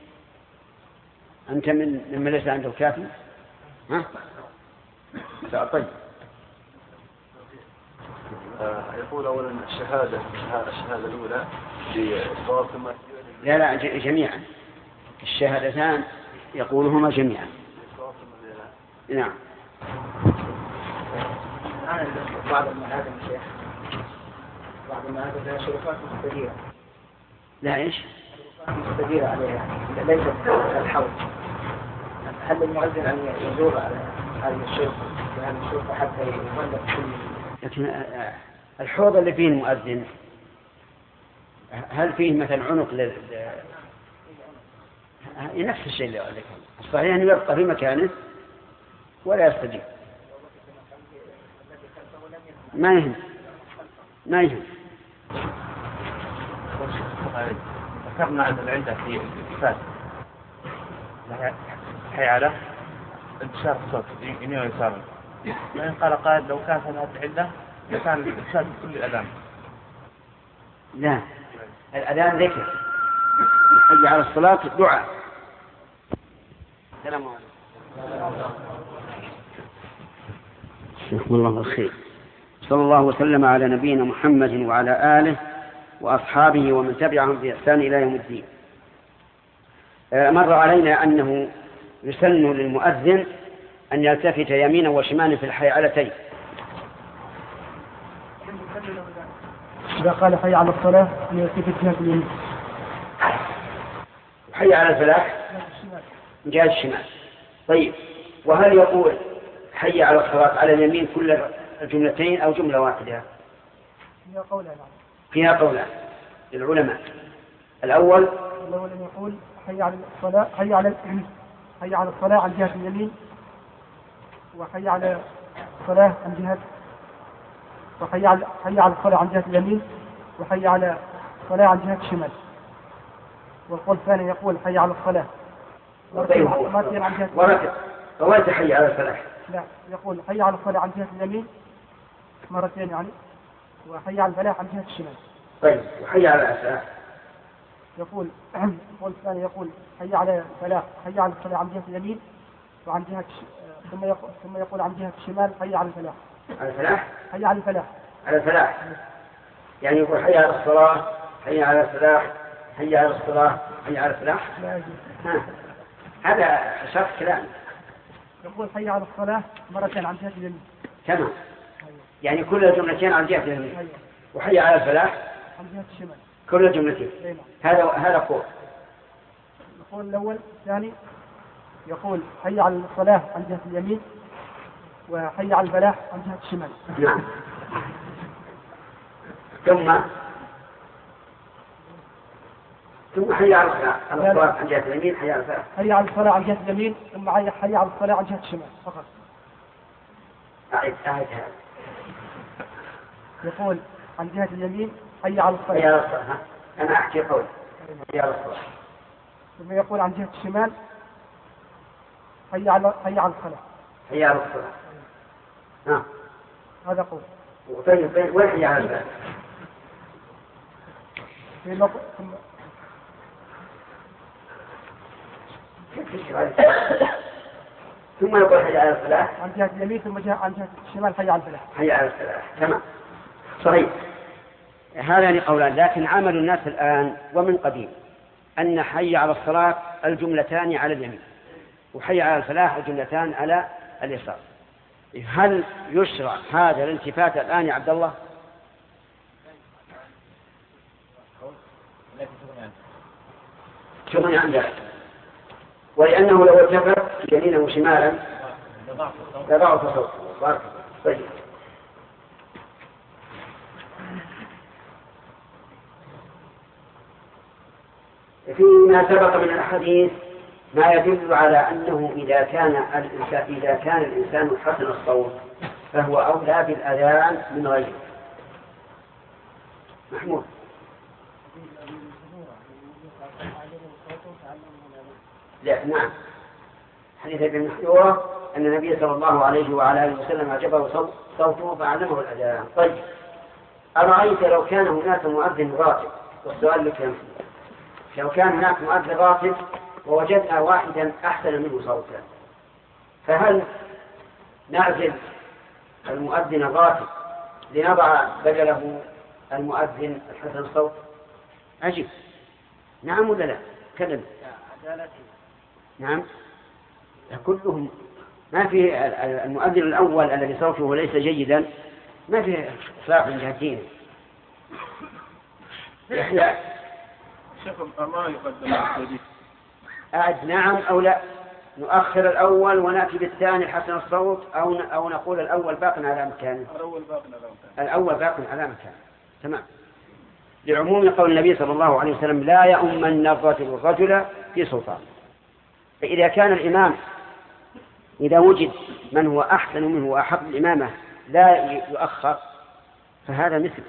[SPEAKER 2] أنت من ليس عنده كافي؟ ها؟ طيب.
[SPEAKER 7] يقول أولا الشهادة الأولى للصواب ثم
[SPEAKER 2] لا جميعا الشهادتان يقولهما جميعا. نعم.
[SPEAKER 3] بعض المعادن شيخ، بعض المعادن لها شروطات مستديرة.
[SPEAKER 2] لا إيش؟
[SPEAKER 3] مستديرة عليها ليست الحول. هل المؤذن أن يزور على هذه الشرطة وهذه الشرطة حتى يولد كل؟
[SPEAKER 2] لكن الحوض اللي فيه المؤذن هل فيه مثلا عنق نفس الشيء اللي قال لك، الصحيح أنه يبقى في مكانه ولا يستجيب. ما يهم.
[SPEAKER 7] ذكرنا أن العلة في الاتفاق حي على انتشار الصوت يمين ويسار، وإن قال قائد لو كانت هذه العلة لكان الاتفاق كل الأذان.
[SPEAKER 2] لا، الأذان ذكر، حي على الصلاة دعاء. السلام عليكم. جزاكم الله الخير. صلى الله وسلم على نبينا محمد وعلى آله وأصحابه ومن تبعهم بإحسان إلى يوم الدين. مر علينا أنه يسن للمؤذن أن يلتفت يمينا وشمالا في الحيعلتين.
[SPEAKER 3] إذا قال حي على الصلاة أن يلتفت جهة اليمين،
[SPEAKER 2] حي على الفلاح من جهة الشمال. طيب، وهل يقول حي على الصلاة على اليمين كل الجملتين أو جملة واحدة؟ فيها قولان للعلماء. الأول
[SPEAKER 3] أن يقول حي على الصلاة، حي على الصلاة عن جهة اليمين، وحي على الصلاة عن جهة، حي على الصلاة عن جهة اليمين، وحي على الصلاة عن جهة الشمال. والقول الثاني يقول حي على الصلاة مرتين عن جهة اليمين.
[SPEAKER 2] فوالد حي على الصلاة.
[SPEAKER 3] لا، يقول حي على الصلاة عن جهة اليمين مرتين يعني، وحي على الفلاح عن جهة الشمال.
[SPEAKER 2] طيب، وحي على الفلاح
[SPEAKER 3] يقول القول الثاني يقول حي على الفلاح، حي على الصلاة عن جهة اليمين وعن جهة ثم يقول عن جهة الشمال حي على الفلاح.
[SPEAKER 2] على الفلاح؟
[SPEAKER 3] حي على الفلاح.
[SPEAKER 2] على الفلاح يعني يقول حي على الصلاة، حي على الفلاح، حي على الصلاة، حي على الفلاح. هذا شرط كلام.
[SPEAKER 3] يقول حي على الصلاة مرتين عن جهة اليمين.
[SPEAKER 2] تمام. يعني كل جملتين عن جهة اليمين. وحي على الفلاح
[SPEAKER 3] عن جهة الشمال.
[SPEAKER 2] كل جملتين. هذا قول.
[SPEAKER 3] القول الأول. الثاني يقول حي على الصلاة عن جهة اليمين، وحي على الفلاح عن جهة الشمال.
[SPEAKER 2] نعم. ثم حي على الصلاة عن جهة اليمين، حي على الفلاح.
[SPEAKER 3] حي على الصلاة عن جهة اليمين، ثم حي على الصلاة عن جهة الشمال فقط.
[SPEAKER 2] أعد هذا.
[SPEAKER 3] يقول عن جهة اليمين حي على الصلاة.
[SPEAKER 2] حي على الصلاة. أنا أحكي قول. حي على الصلاة.
[SPEAKER 3] ثم يقول عن جهة الشمال حي على الصلاة.
[SPEAKER 2] حي على الصلاة. نعم.
[SPEAKER 3] هذا قول.
[SPEAKER 2] طيب وين حي على الفلاح؟ ثم يقول حي على الفلاح
[SPEAKER 3] عن جهة اليمين، ثم عن جهة الشمال حي على الفلاح.
[SPEAKER 2] حي على الفلاح. تمام. صحيح. هذان قولان، لكن عمل الناس الآن ومن قديم أن حي على الصلاة الجملتان على اليمين، وحي على الفلاح الجملتان على اليسار. هل يشرع هذا الالتفات الآن يا عبد الله؟ شغل عن ذلك، ولأنه لو التفت يمينا وشمالا لضعف صوته. طيب. فيما سبق من الحديث ما يدل على أنه إذا كان الإنسان حسن الصوت فهو أولى بالأذان من غيره. محمود. لا، نعم. حديث ابن محيورة أن النبي صلى الله عليه وعلى آله وسلم عجبه صوته فعلمه الأذان. طيب، أرأيت لو كان هناك مؤذن راتب، والسؤال لك، لو كان هناك مؤذن راتب ووجدنا واحدا أحسن منه صوتا، فهل نعزل المؤذن الراتب لنضع بدله المؤذن الحسن الصوت؟ أجب. نعم ولا لا؟ كذب. نعم. كلهم ما في المؤذن الأول الذي صوته ليس جيدا ما في إصلاح من جهتين. يحيى
[SPEAKER 5] شيخ ما يقدم الحديث.
[SPEAKER 2] أعد نعم أو لا؟ نؤخر الأول ونأتي بالثاني حسن الصوت، أو نقول الأول باق على مكانه. الأول باق على مكانه. تمام. لعموم قول النبي صلى الله عليه وسلم لا يؤمن الرجل في سلطان. فإذا كان الإمام إذا وجد من هو أحسن منه وأحق الإمامة لا يؤخر فهذا مثله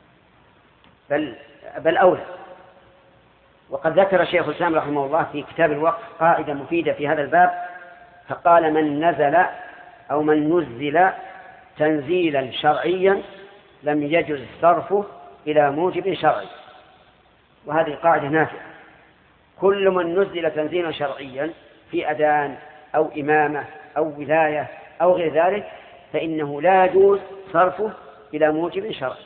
[SPEAKER 2] بل أولى. وقد ذكر شيخ الإسلام رحمه الله في كتاب الوقف قاعدة مفيدة في هذا الباب، فقال من نزل أو من نزل تنزيلا شرعيا لم يجوز صرفه إلى موجب شرعي. وهذه قاعدة نافعة. كل من نزل تنزيلا شرعيا في أذان أو إمامة أو ولاية أو غير ذلك فإنه لا يجوز صرفه إلى موجب شرعي،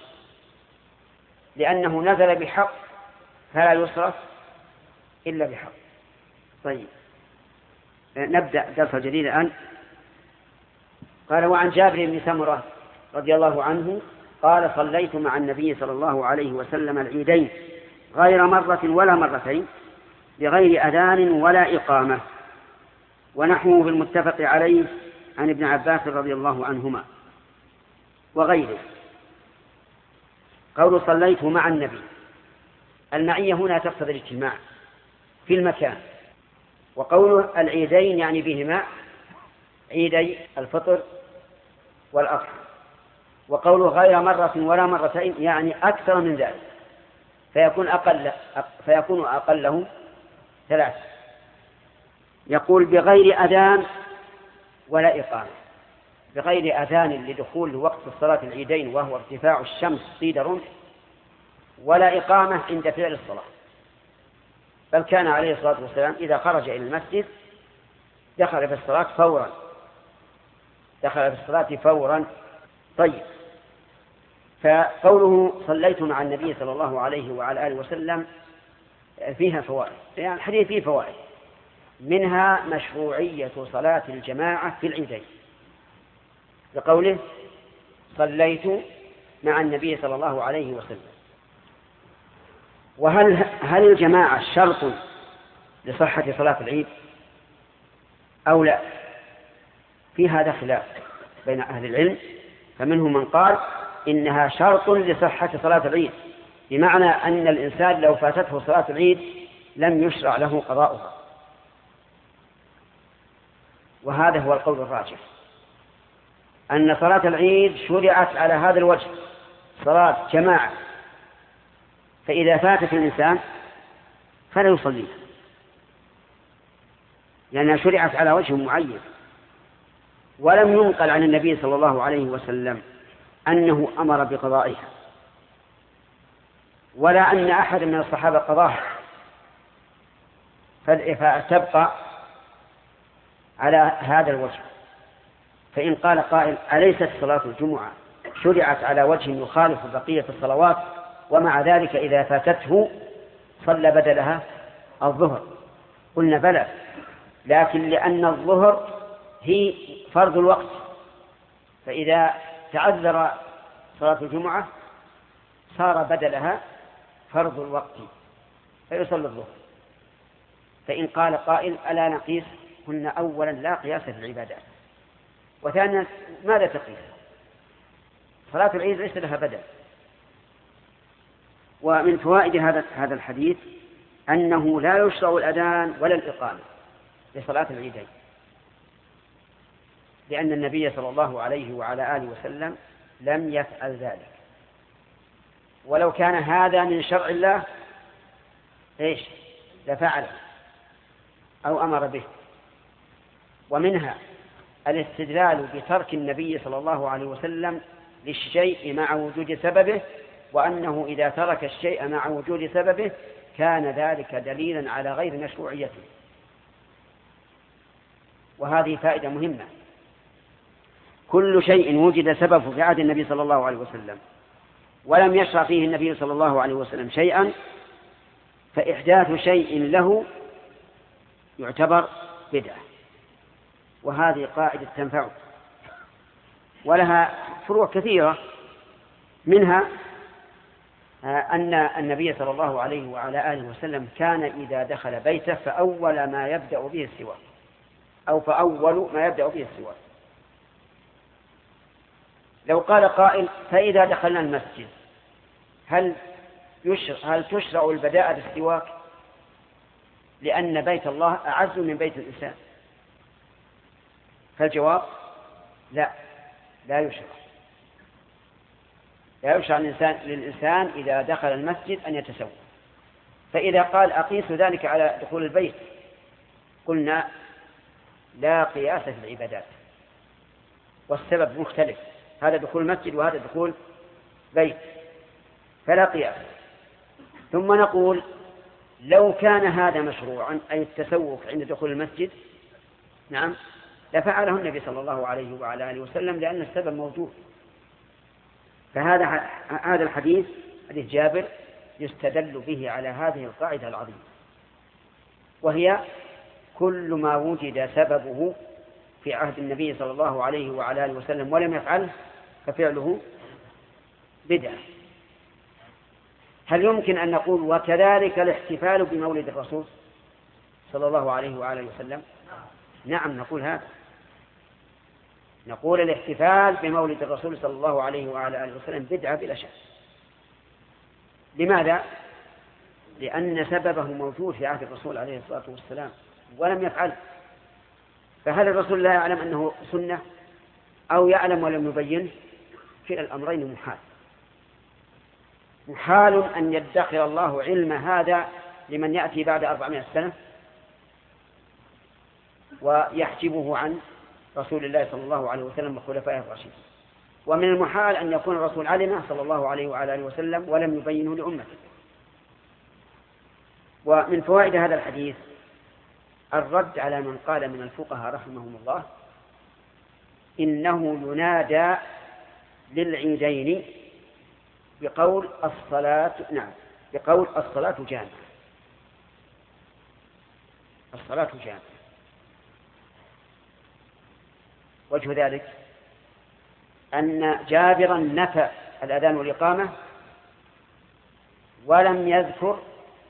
[SPEAKER 2] لأنه نزل بحق فلا يصرف إلا بحق. طيب، نبدأ درس جديد الآن. قال وعن جابر بن سمرة رضي الله عنه قال صليت مع النبي صلى الله عليه وسلم العيدين غير مرة ولا مرتين بغير أذان ولا إقامة، ونحوه في المتفق عليه عن ابن عباس رضي الله عنهما وغيره. قول صليت مع النبي، المعية هنا تقتضي الاجتماع في المكان. وقول العيدين يعني بهما عيدي الفطر والأضحى. وقول غير مرة ولا مرتين يعني أكثر من ذلك، فيكون أقله 3. يقول بغير أذان ولا إقامة، بغير أذان لدخول وقت الصلاة العيدين وهو ارتفاع الشمس صيد رمح، ولا إقامة عند فعل الصلاة، بل كان عليه الصلاة والسلام إذا خرج إلى المسجد دخل في الصلاة فورا. طيب، فقوله صليت مع النبي صلى الله عليه وعلى آله وسلم فيها فوائد، يعني الحديث فيه فوائد، منها مشروعية صلاة الجماعة في العيدين بقوله صليت مع النبي صلى الله عليه وسلم. وهل الجماعة شرط لصحة صلاة العيد أو لا؟ في هذا خلاف بين أهل العلم، فمنهم من قال إنها شرط لصحة صلاة العيد، بمعنى أن الإنسان لو فاتته صلاة العيد لم يشرع له قضاؤها، وهذا هو القول الراجح، أن صلاة العيد شرعت على هذا الوجه، صلاة جماعة، فإذا فاتت الإنسان فلا يصليها، لأنها شرعت على وجه معين. ولم ينقل عن النبي صلى الله عليه وسلم أنه أمر بقضائها، ولا أن أحد من الصحابة قضاها، فتبقى على هذا الوجه. فإن قال قائل أليست صلاة الجمعة شرعت على وجه يخالف بقية الصلوات، ومع ذلك إذا فاتته صلى بدلها الظهر؟ قلنا بلى، لكن لأن الظهر هي فرض الوقت، فإذا تعذر صلاة الجمعة صار بدلها فرض الوقت فيصلي الظهر. فإن قال قائل ألا نقيس؟ قلنا أولا لا قياس في العبادات، وثانيا ماذا تقيس؟ صلاة العيد ليس لها بدل. ومن فوائد هذا الحديث أنه لا يشرع الأذان ولا الإقامة لصلاة العيدين، لأن النبي صلى الله عليه وعلى آله وسلم لم يفعل ذلك، ولو كان هذا من شرع الله لفعله أو أمر به. ومنها الاستدلال بترك النبي صلى الله عليه وسلم للشيء مع وجود سببه، وأنه إذا ترك الشيء مع وجود سببه كان ذلك دليلا على غير مشروعيته. وهذه فائدة مهمة، كل شيء وجد سببه في عهد النبي صلى الله عليه وسلم ولم يشرع فيه النبي صلى الله عليه وسلم شيئا، فإحداث شيء له يعتبر بدعة. وهذه قاعدة تنفع، ولها فروع كثيرة، منها أن النبي صلى الله عليه وعلى آله وسلم كان إذا دخل بيته فأول ما يبدأ به السواك، أو فأول ما يبدأ به السواك. لو قال قائل فإذا دخلنا المسجد هل تشرع البداءة بالسواك لأن بيت الله أعز من بيت الإنسان؟ فالجواب لا يشرع. لا يشرع للإنسان إذا دخل المسجد أن يتسوق. فإذا قال أقيس ذلك على دخول البيت قلنا لا قياس في العبادات، والسبب مختلف، هذا دخول مسجد وهذا دخول بيت، فلا قياس. ثم نقول لو كان هذا مشروعا أي التسوق عند دخول المسجد نعم لفعله النبي صلى الله عليه وعلى آله وسلم، لأن السبب موجود. فهذا الحديث حديث جابر يستدل به على هذه القاعدة العظيمة، وهي كل ما وجد سببه في عهد النبي صلى الله عليه وعلى آله وسلم ولم يفعله ففعله بدعة. هل يمكن أن نقول وكذلك الاحتفال بمولد الرسول صلى الله عليه وعلى آله وسلم؟ نعم نقول هذا، نقول الاحتفال بمولد الرسول صلى الله عليه وعلى آله وسلم بدعة بلا شك، لماذا؟ لأن سببه موجود في عهد الرسول عليه الصلاة والسلام ولم يفعل. فهل الرسول لا يعلم أنه سنة أو يعلم ولم يبين؟ كلا الأمرين محال. محال أن يدخر الله علم هذا لمن يأتي بعد 400 سنة ويحجبه عن رسول الله صلى الله عليه وسلم وخلفائه الراشدين. ومن المحال أن يكون الرسول علمه صلى الله عليه وعلى آله وسلم ولم يبينه لأمته. ومن فوائد هذا الحديث الرد على من قال من الفقهاء رحمهم الله إنه ينادى للعيدين بقول الصلاة بقول الصلاة جامعة. الصلاة جامعة. وجه ذلك أن جابرا نفى الأذان والإقامة ولم يذكر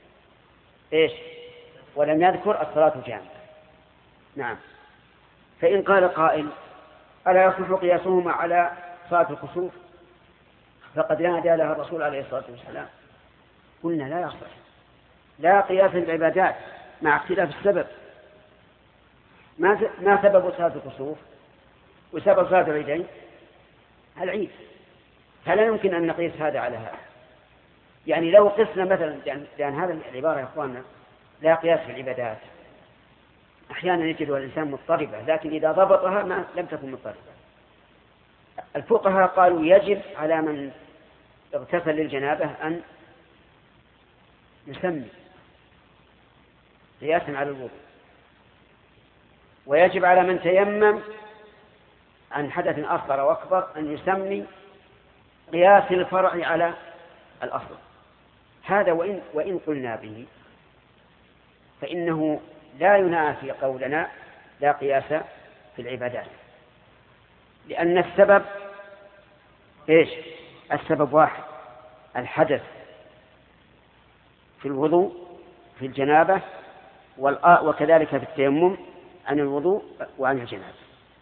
[SPEAKER 2] ولم يذكر الصلاة جامعة. نعم. فإن قال قائل ألا يصح قياسهما على صلاة الكسوف فقد نادى لها الرسول عليه الصلاة والسلام، قلنا لا يصح، لا قياس العبادات مع اختلاف السبب. ما سبب صلاة الكسوف وسبب صلاة العيدين؟ العيد. فلا يمكن أن نقيس هذا على هذا. يعني لو قسنا مثلا، لأن هذا العبارة يا أخواننا لا قياس في العبادات، أحيانا يجد الإنسان مضطربة لكن إذا ضبطها لم تكن مضطربة. الفقهاء قالوا يجب على من اغتسل للجنابة أن يسمي قياسا على الوضوء، ويجب على من تيمم عن حدث أصغر وأكبر أن يسمي قياس الفرع على الأصل. هذا وإن قلنا به فإنه لا ينافي قولنا لا قياس في العبادات، لأن السبب السبب واحد، الحدث في الوضوء في الجنابة وكذلك في التيمم عن الوضوء وعن الجنابة.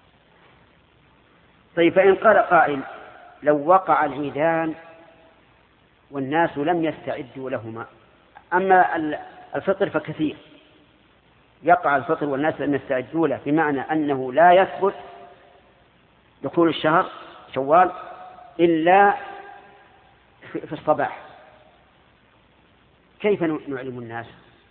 [SPEAKER 2] طيب فإن قال قائل لو وقع العيدان والناس لم يستعدوا لهما، أما الفطر فكثير يقع الفطر والناس لم يستعدوا له، بمعنى أنه لا يثبت دخول الشهر شوال إلا في الصباح، كيف نعلم الناس؟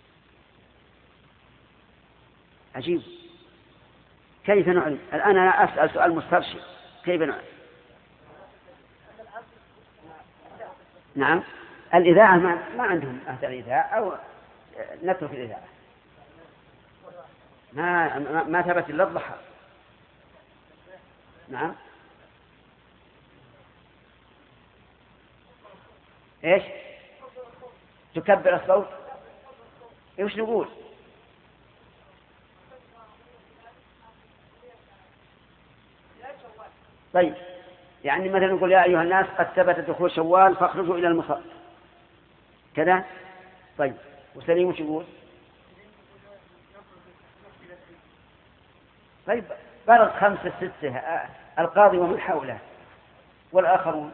[SPEAKER 2] عجيب، كيف نعلم؟ الآن أنا أسأل سؤال مسترشد، كيف نعلم؟ نعم، الإذاعة ما عندهم أهل الإذاعة أو نترك الإذاعة، ما ثبت إلا الضحى. نعم، إيش تكبر الصوت؟ إيش نقول؟ طيب يعني مثلا نقول يا أيها الناس قد ثبت دخول شوال فاخرجوا إلى المصلى كذا. طيب وسليم وش يقول؟ طيب فرض 5 6 القاضي ومن حوله والآخرون،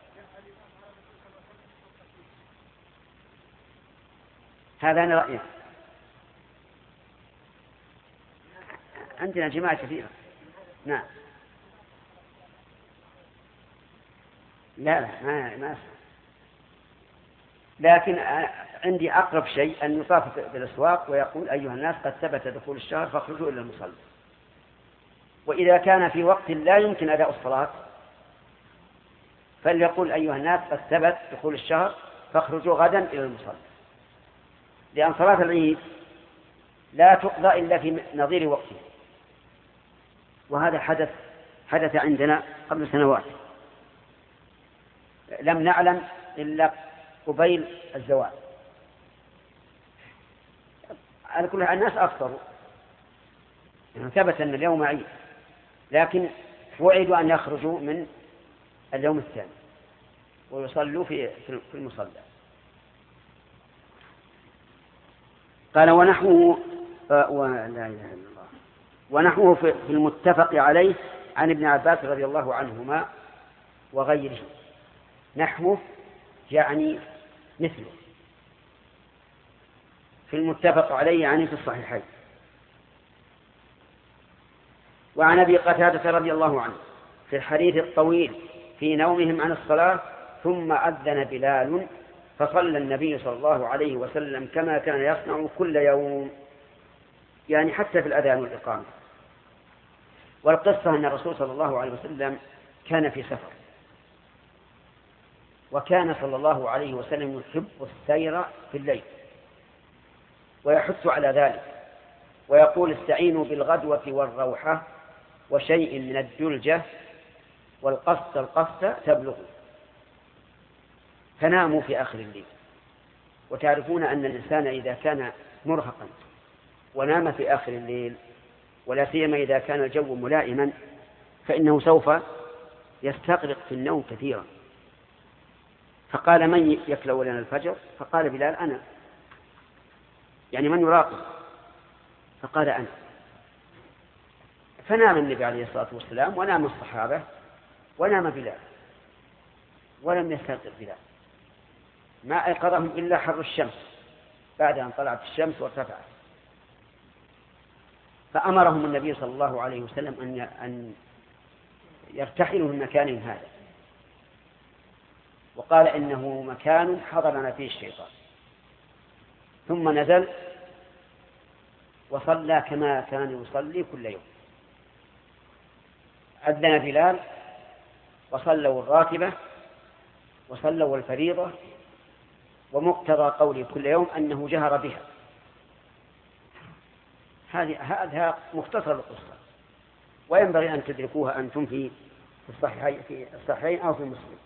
[SPEAKER 2] هذان رأيين. عندنا جماعة كثيرة. نعم، لا ما لكن عندي أقرب شيء أن يطاف بالأسواق ويقول أيها الناس قد ثبت دخول الشهر فاخرجوا إلى المصلى. وإذا كان في وقت لا يمكن أداء الصلاة فليقول أيها الناس قد ثبت دخول الشهر فاخرجوا غدا إلى المصلى، لأن صلاة العيد لا تقضى إلا في نظير وقته، وهذا حدث عندنا قبل سنوات لم نعلم إلا قبيل الزوال. على كل الناس أفطروا، يعني ثبت أن اليوم عيد، لكن وعدوا أن يخرجوا من اليوم الثاني ويصلوا في المصلى. قال ونحوه لا إله إلا الله، ونحوه في المتفق عليه عن ابن عباس رضي الله عنهما وغيره. نحوه يعني مثله في المتفق عليه يعني في الصحيحين. وعن أبي قتادة رضي الله عنه في الحديث الطويل في نومهم عن الصلاة ثم أذن بلال فصلى النبي صلى الله عليه وسلم كما كان يصنع كل يوم، يعني حتى في الأذان والإقامة. والقصة أن الرسول صلى الله عليه وسلم كان في سفر، وكان صلى الله عليه وسلم يحب السير في الليل ويحث على ذلك، ويقول استعينوا بالغدوة والروحة وشيء من الدلجة والقصة تبلغ، فناموا في آخر الليل. وتعرفون أن الإنسان إذا كان مرهقا ونام في آخر الليل، ولا سيما إذا كان الجو ملائما، فإنه سوف يستغرق في النوم كثيرا. فقال من يكلو لنا الفجر؟ فقال بلال أنا، يعني من يراقب؟ فقال أنا. فنام النبي عليه الصلاة والسلام ونام الصحابة ونام بلال، ولم يستيقظ بلال، ما أيقظهم إلا حر الشمس بعد أن طلعت الشمس وارتفعت. فأمرهم النبي صلى الله عليه وسلم أن يرتحلوا من مكانهم هذا، وقال إنه مكان حضرنا فيه الشيطان. ثم نزل وصلى كما كان يصلي كل يوم. أذن بلال وصلوا الراتبة وصلوا الفريضة، ومقتضى قولي كل يوم أنه جهر بها. هذا مختصر القصة، وينبغي أن تدركوها أنتم في الصحيحين أو في مسلم.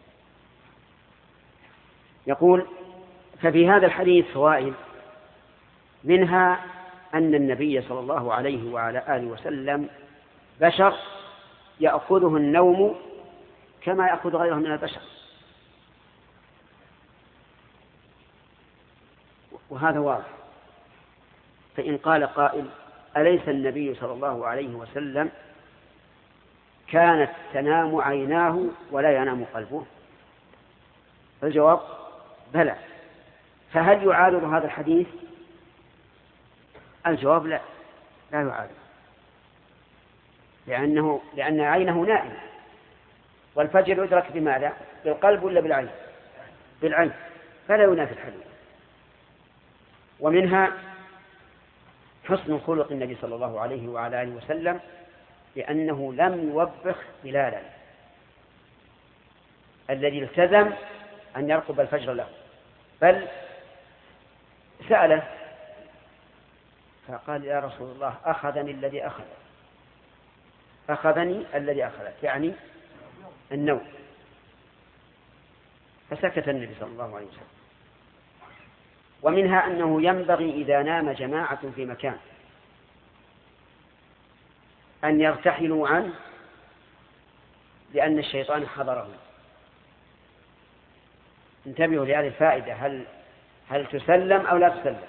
[SPEAKER 2] يقول ففي هذا الحديث فوائد، منها أن النبي صلى الله عليه وعلى آله وسلم بشر يأخذه النوم كما يأخذ غيره من البشر، وهذا واضح. فإن قال قائل أليس النبي صلى الله عليه وسلم كانت تنام عيناه ولا ينام قلبه؟ فالجواب بلى. فهل يعارض هذا الحديث؟ الجواب لا يعارض، لأن عينه نائم، والفجر يدرك بماذا؟ بالقلب ولا بالعين؟ بالعين، فلا ينافي الحديث. ومنها حسن خلق النبي صلى الله عليه وعلى آله وسلم، لأنه لم يوبخ بلالا الذي التزم أن يرقب الفجر له، بل سأله فقال يا رسول الله أخذني الذي أخذك، يعني النوم. فسكت النبي صلى الله عليه وسلم. ومنها أنه ينبغي إذا نام جماعة في مكان أن يرتحلوا عنه، لأن الشيطان حضرهم. انتبهوا لهذه الفائدة، هل تسلم أو لا تسلم؟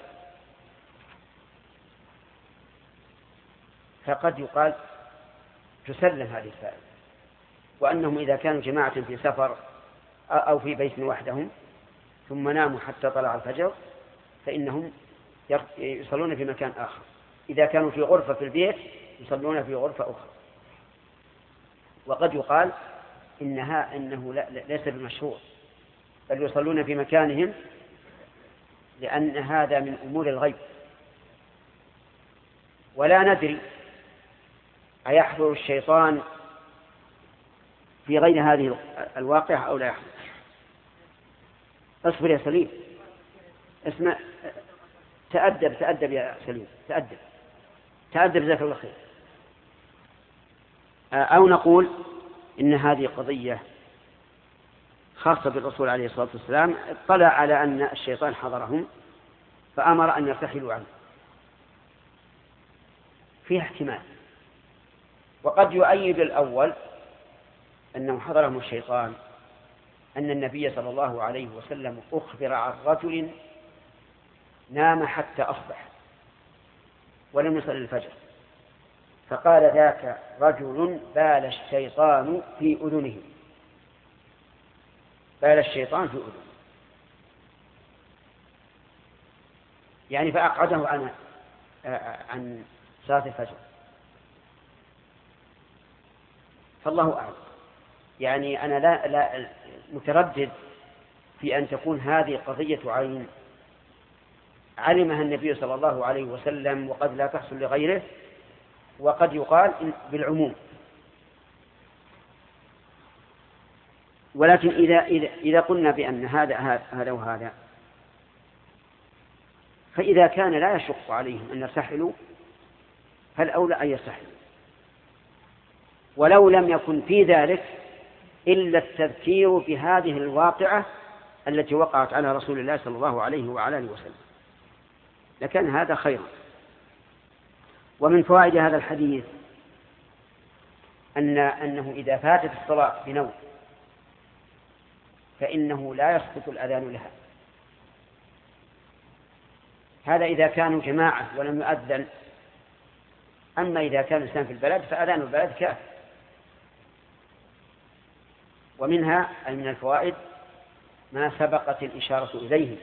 [SPEAKER 2] فقد يقال تسلم هذه الفائدة، وأنهم إذا كانوا جماعة في سفر أو في بيت وحدهم ثم ناموا حتى طلع الفجر فإنهم يصلون في مكان آخر. إذا كانوا في غرفة في البيت يصلون في غرفة أخرى. وقد يقال إنه ليس بمشروع، بل يصلون في مكانهم، لأن هذا من أمور الغيب، ولا ندري أيحضر الشيطان في غير هذه الواقعة أو لا يحضر. اصبر يا سليم، اسمع، تأدب يا سليم، تأدب جزاك الله خير. أو نقول إن هذه قضية خاصة بالرسول عليه الصلاة والسلام، اطلع على أن الشيطان حضرهم فأمر أن يرتحلوا عنه، فيه احتمال. وقد يؤيد الأول أنه حضرهم الشيطان أن النبي صلى الله عليه وسلم أخبر عن رجل نام حتى أصبح ولم يصل الفجر، فقال ذاك رجل بال الشيطان في أذنه، يعني فأقعده عن صلاة الفجر. فالله أعلم. يعني أنا لا متردد في أن تكون هذه قضية عين علمها النبي صلى الله عليه وسلم وقد لا تحصل لغيره، وقد يقال بالعموم. ولكن إذا قلنا بأن هذا وهذا، فإذا كان لا يشق عليهم أن يرتحلوا فالأولى أن يرتحلوا، ولو لم يكن في ذلك إلا التذكير بهذه الواقعة التي وقعت على رسول الله صلى الله عليه وعلى آله وسلم لكان هذا خيرا. ومن فوائد هذا الحديث أنه إذا فاتت الصلاة بنوم فإنه لا يسقط الأذان لها. هذا إذا كانوا جماعة ولم يؤذن. أما إذا كان الإنسان في البلد فأذان البلد كاف. ومنها أي من الفوائد ما سبقت الإشارة إليه،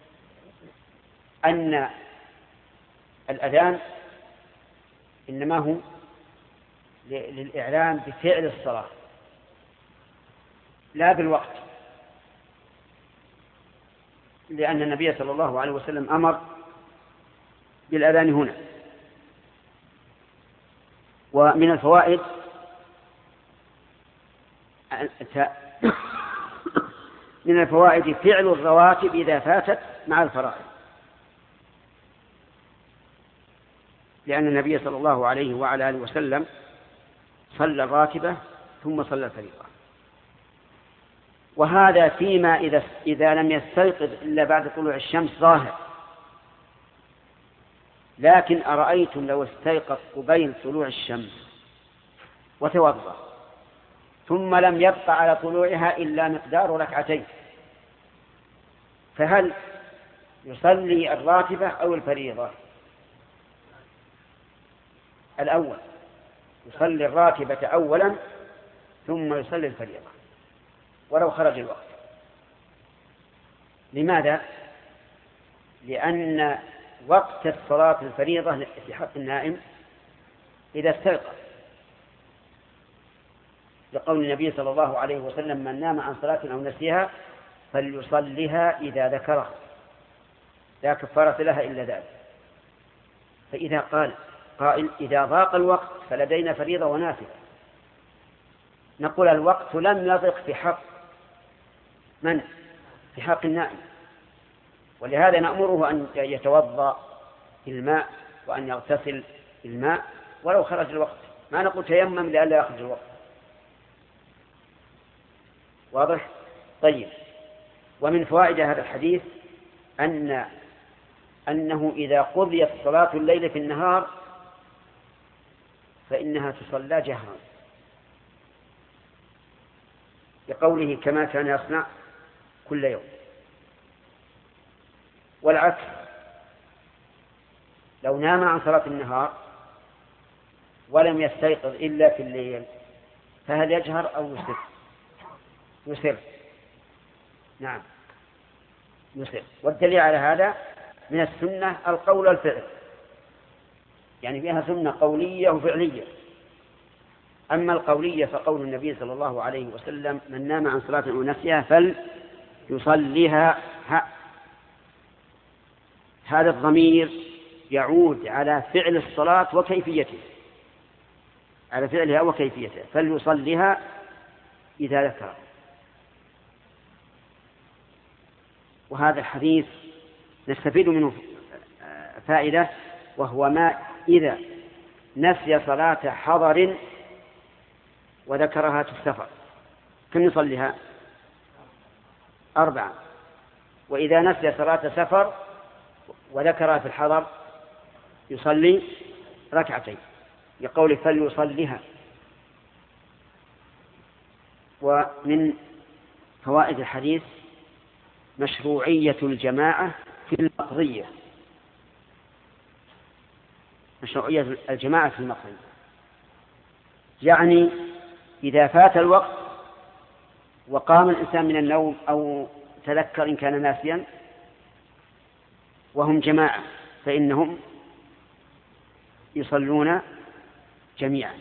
[SPEAKER 2] أن الأذان إنما هو للإعلام بفعل الصلاة لا بالوقت، لأن النبي صلى الله عليه وسلم أمر بالأذان هنا. ومن الفوائد فعل الرواتب إذا فاتت مع الفرائض، لأن النبي صلى الله عليه وعلى آله وسلم صلى الراتبة ثم صلى الفريضة. وهذا فيما إذا لم يستيقظ إلا بعد طلوع الشمس ظاهر. لكن أرأيتم لو استيقظ قبيل طلوع الشمس وتوضأ ثم لم يبق على طلوعها إلا مقدار ركعتين، فهل يصلي الراتبة أو الفريضة؟ الأول، يصلي الراتبة أولا ثم يصلي الفريضة ولو خرج الوقت. لماذا؟ لأن وقت الصلاة الفريضة في حق النائم إذا استيقظ، لقول النبي صلى الله عليه وسلم: من نام عن صلاة أو نسيها فليصلها إذا ذكرها لا كفارة لها إلا ذلك. فإذا قال قائل: إذا ضاق الوقت فلدينا فريضة ونافلة، نقول الوقت لم يضق في حق من؟ في حق النائم، ولهذا نأمره أن يتوضأ الماء وأن يغتسل الماء ولو خرج الوقت، ما نقول تيمم لئلا يخرج الوقت. واضح؟ طيب. ومن فوائد هذا الحديث أنه إذا قضيت صلاة الليل في النهار فإنها تصلى جهرا، لقوله: كما كان يصنع كل يوم. والعكس، لو نام عن صلاة النهار ولم يستيقظ إلا في الليل فهل يجهر أو يسر؟ يسر. نعم يسر. والدليل على هذا من السنة القول والفعل، يعني فيها سنة قولية وفعلية. أما القولية فقول النبي صلى الله عليه وسلم: من نام عن صلاة أو نسيها فليصليها. هذا الضمير يعود على فعل الصلاة وكيفيته، على فعلها وكيفيته، فليصليها إذا ذكر. وهذا الحديث نستفيد منه فائدة، وهو ما إذا نسي صلاة حضر وذكرها في السفر كم يصليها؟ 4. وإذا نسي صلاة سفر وذكرها في الحضر يصلي 2 يقول: فليصليها. ومن فوائد الحديث مشروعية الجماعة في المقضية، مشروعية الجماعة في المقضية، يعني إذا فات الوقت وقام الإنسان من النوم أو تذكر إن كان ناسيا وهم جماعة فإنهم يصلون جميعا.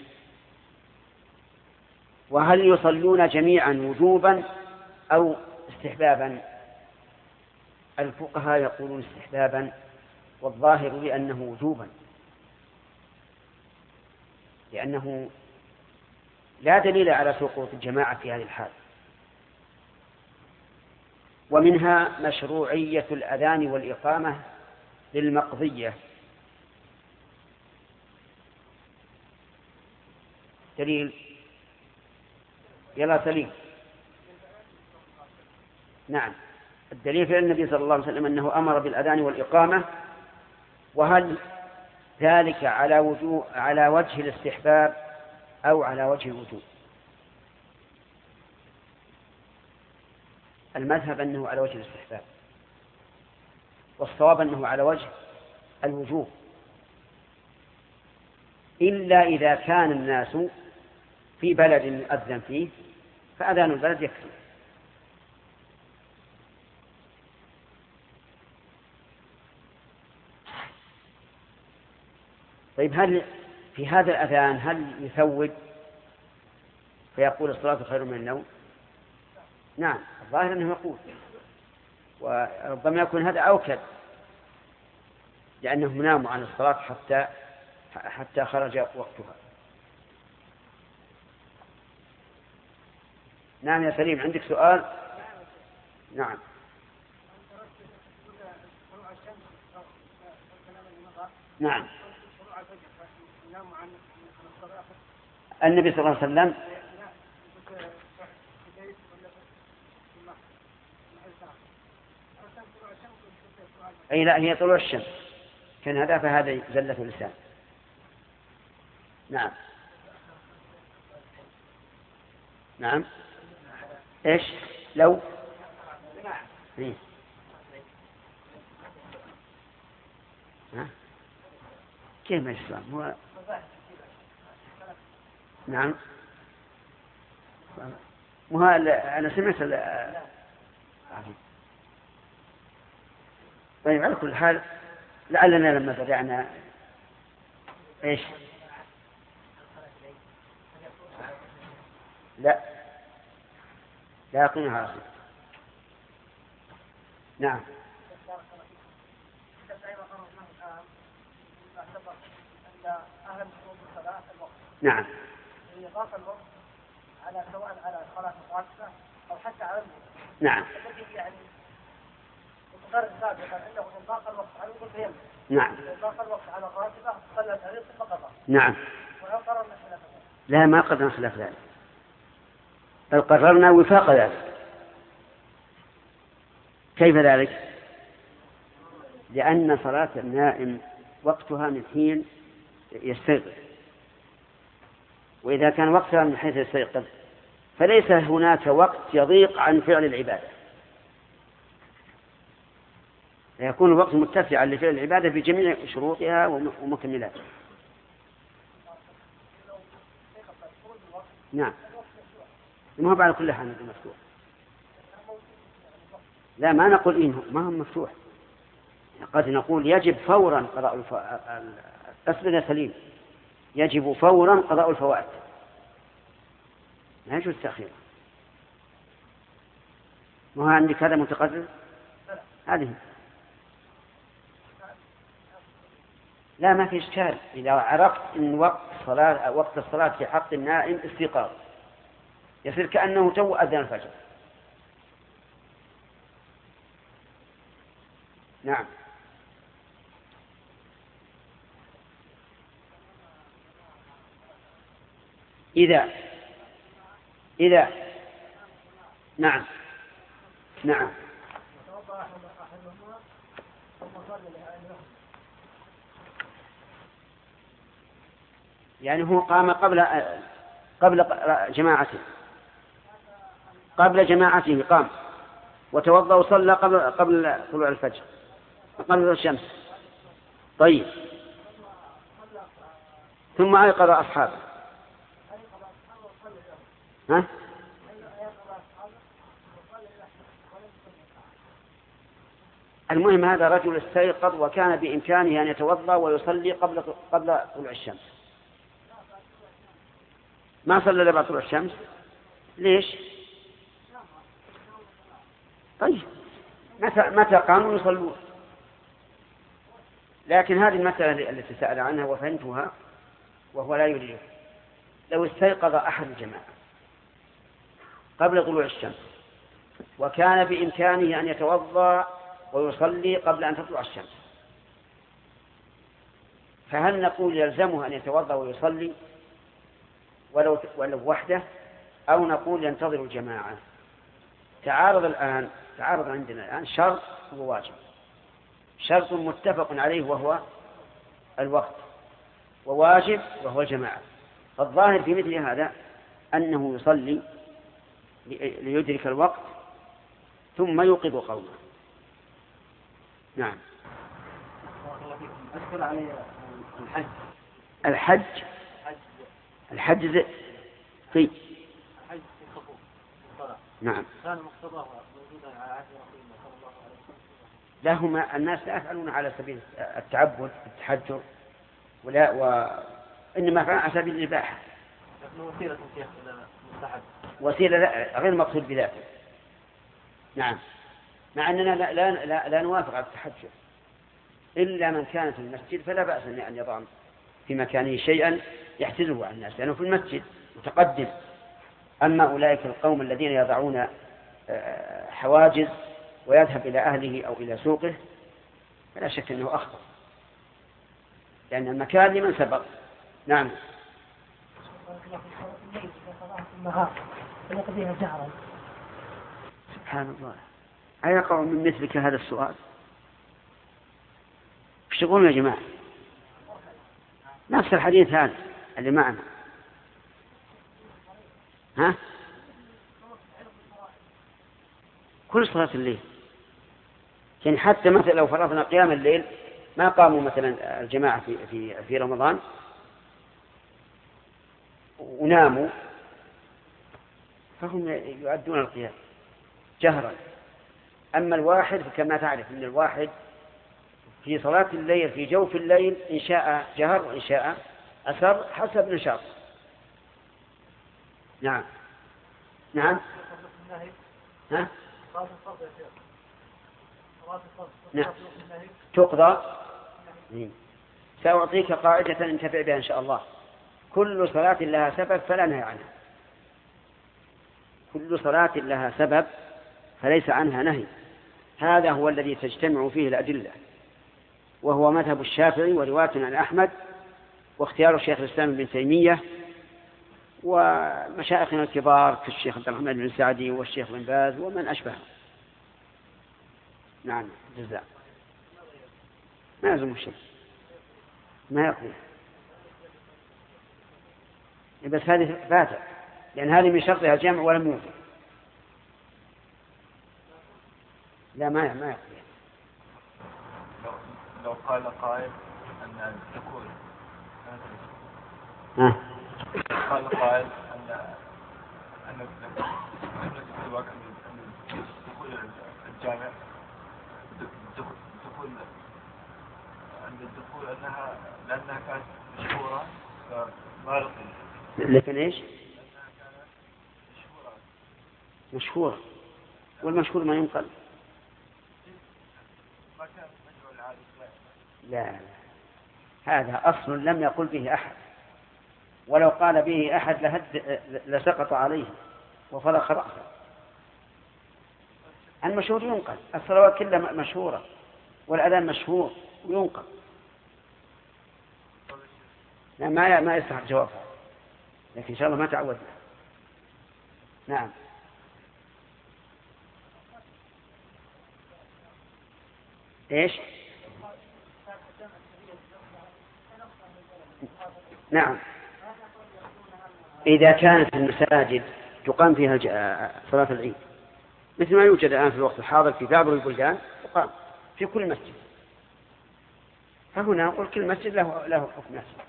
[SPEAKER 2] وهل يصلون جميعا وجوبا أو استحبابا؟ الفقهاء يقولون استحبابا، والظاهر بأنه وجوبا، لأنه لا دليل على سقوط الجماعة في هذه الحال. ومنها مشروعية الأذان والإقامة للمقضية. دليل؟ يلا سليم. نعم، الدليل في النبي صلى الله عليه وسلم أنه أمر بالأذان والإقامة. وهل ذلك على وجه الاستحباب أو على وجه الوجوب؟ المذهب أنه على وجه الاستحباب، والصواب أنه على وجه الوجوب، إلا إذا كان الناس في بلد يؤذن فيه فأذان البلد يكفي. طيب، هل في هذا الأذان هل يثوب فيقول الصلاة خير من النوم؟ نعم، الظاهر أنه يقول، وربما يكون هذا أوكد، لأنهم ناموا عن الصلاة حتى خرج وقتها. نعم يا سليم، عندك سؤال؟ نعم. نعم، النبي صلى الله عليه وسلم أي لا، هي طلوع الشمس كان هذا، فهذا زلة اللسان. نعم. نعم. إيش لو إيه؟ كيف ما الإسلام هو؟ نعم، أنا سمعت طيب، على كل حال لعلنا لما بدأنا إيش؟ لا يقيمها أصلا. نعم. نعم.
[SPEAKER 6] إضافة الوقت على سواء على صلاة الراتبة أو حتى على الموت.
[SPEAKER 2] نعم.
[SPEAKER 6] الذي يعني مقرر سابقا أنه إضافة الوقت على الموت.
[SPEAKER 2] نعم.
[SPEAKER 6] إضافة الوقت على الراتبة صلت عليه ثم قضى.
[SPEAKER 2] نعم.
[SPEAKER 6] ولو قررنا خلاف ذلك.
[SPEAKER 2] لا، ما قدرنا خلاف ذلك، بل قررنا وفاق ذلك. كيف ذلك؟ لأن صلاة النائم وقتها من حين يستيقظ، وإذا كان وقتها من حيث يستيقظ فليس هناك وقت يضيق عن فعل العبادة، يكون الوقت متسعا لفعل العبادة بجميع شروطها ومكملاتها. نعم، ما هو على كل حال مفتوح. لا، ما نقول إنه ما هو مفتوح، قد نقول يجب فورا قضاء أصبر يا سليم، يجب فورا قضاء الفوائد، لا يجوز تأخير. ما هو عندك هذا متقرر؟ هذه لا، ما في إشكال إذا عرفت أن وقت الصلاة في حق النائم استيقاظ، يصير كأنه تو أذان الفجر. نعم. إذا نعم. نعم. يعني هو قام قبل جماعته، قام وتوضأ وصلى قبل طلوع الفجر، قبل الشمس. طيب، ثم أيقظ أصحابه. ها؟ المهم هذا رجل استيقظ وكان بإمكانه أن يتوضأ ويصلي قبل طلوع الشمس، ما صلى إلا بعد طلوع الشمس. ليش؟ طيب متى قاموا يصلون؟ لكن هذه المسألة التي سأل عنها وفهمتها وهو لا يدرك، لو استيقظ أحد الجماعة قبل طلوع الشمس وكان بإمكانه أن يتوضأ ويصلي قبل أن تطلع الشمس، فهل نقول يلزمه أن يتوضأ ويصلي ولو وحده، أو نقول ينتظر الجماعة؟ تعارض عندنا الآن شرط وواجب، شرط متفق عليه وهو الوقت، وواجب وهو الجماعة. فالظاهر في مثل هذا أنه يصلي ليدرك الوقت ثم يوقظ قومه. نعم.
[SPEAKER 4] أذكر علي
[SPEAKER 2] الحج في
[SPEAKER 4] الخطوب الصلاة.
[SPEAKER 2] نعم.
[SPEAKER 4] كان مقتضاها موجودا على عهد رسول الله صلى الله عليه وسلم.
[SPEAKER 2] لهما الناس لا يفعلون على سبيل التعبد التحجر إنما يفعلون على سبيل الإباحة.
[SPEAKER 4] لكنه وسيلة شيخ إلى مستحب.
[SPEAKER 2] وسيلة غير مقصود بذاته. نعم. مع أننا لا نوافق على التحجر إلا من كان في المسجد، فلا بأس أن يضع في مكانه شيئا يحتزه عن الناس لأنه في المسجد متقدم. أما أولئك القوم الذين يضعون حواجز ويذهب إلى أهله أو إلى سوقه فلا شك أنه أخطأ، لأن المكان لمن سبق. نعم. سبحان الله، أيقع من مثلك هذا السؤال؟ ايش تقولون يا جماعة؟ نفس الحديث هذا اللي معنا. ها؟ كل صلاة الليل، يعني حتى مثلا لو فرضنا قيام الليل ما قاموا مثلا الجماعة في رمضان وناموا فهم يؤدون القيام جهرا. أما الواحد فكما تعرف أن الواحد في صلاة الليل في جوف الليل إن شاء جهر وإن شاء أسر حسب نشاط. نعم. نعم. ها؟ نعم. تقضى. سأعطيك قاعدة انتفع بها إن شاء الله. كل صلاة لها سبب فلا نهي عنها. كل صلاة لها سبب فليس عنها نهي. هذا هو الذي تجتمع فيه الأدلة، وهو مذهب الشافعي ورواية عن أحمد واختيار الشيخ الإسلام ابن تيمية ومشايخنا الكبار كالشيخ عبد الرحمن بن سعدي والشيخ بن باز ومن أشبه. نعم. جزاء ما يلزم الشيء ما يقضي، بس هذه فاتت لأن هذه من شرطها الجمع ولم يوجد. لا ما يقضي.
[SPEAKER 7] لو قال قائل أن تكون قال قائل أن السواك دخول الجامع دخول عند الدخول لأنها كانت مشهورة فما رقم.
[SPEAKER 2] لكن إيش؟ مشهورة والمشهور ما ينقل. لا هذا أصل لم يقل به أحد، ولو قال به أحد لسقط عليه وفلق رأسه. المشهور ينقل، الصلوات كلها مشهورة والأذان مشهور وينقل. لا ما يستحق جوابها، لكن إن شاء الله ما تعودنا. نعم. إيش؟ نعم. إذا كانت المساجد تقام فيها صلاة العيد مثل ما يوجد الآن في الوقت الحاضر في بعض البلدان تقام في كل مسجد، فهنا نقول كل مسجد له حكم نفسه.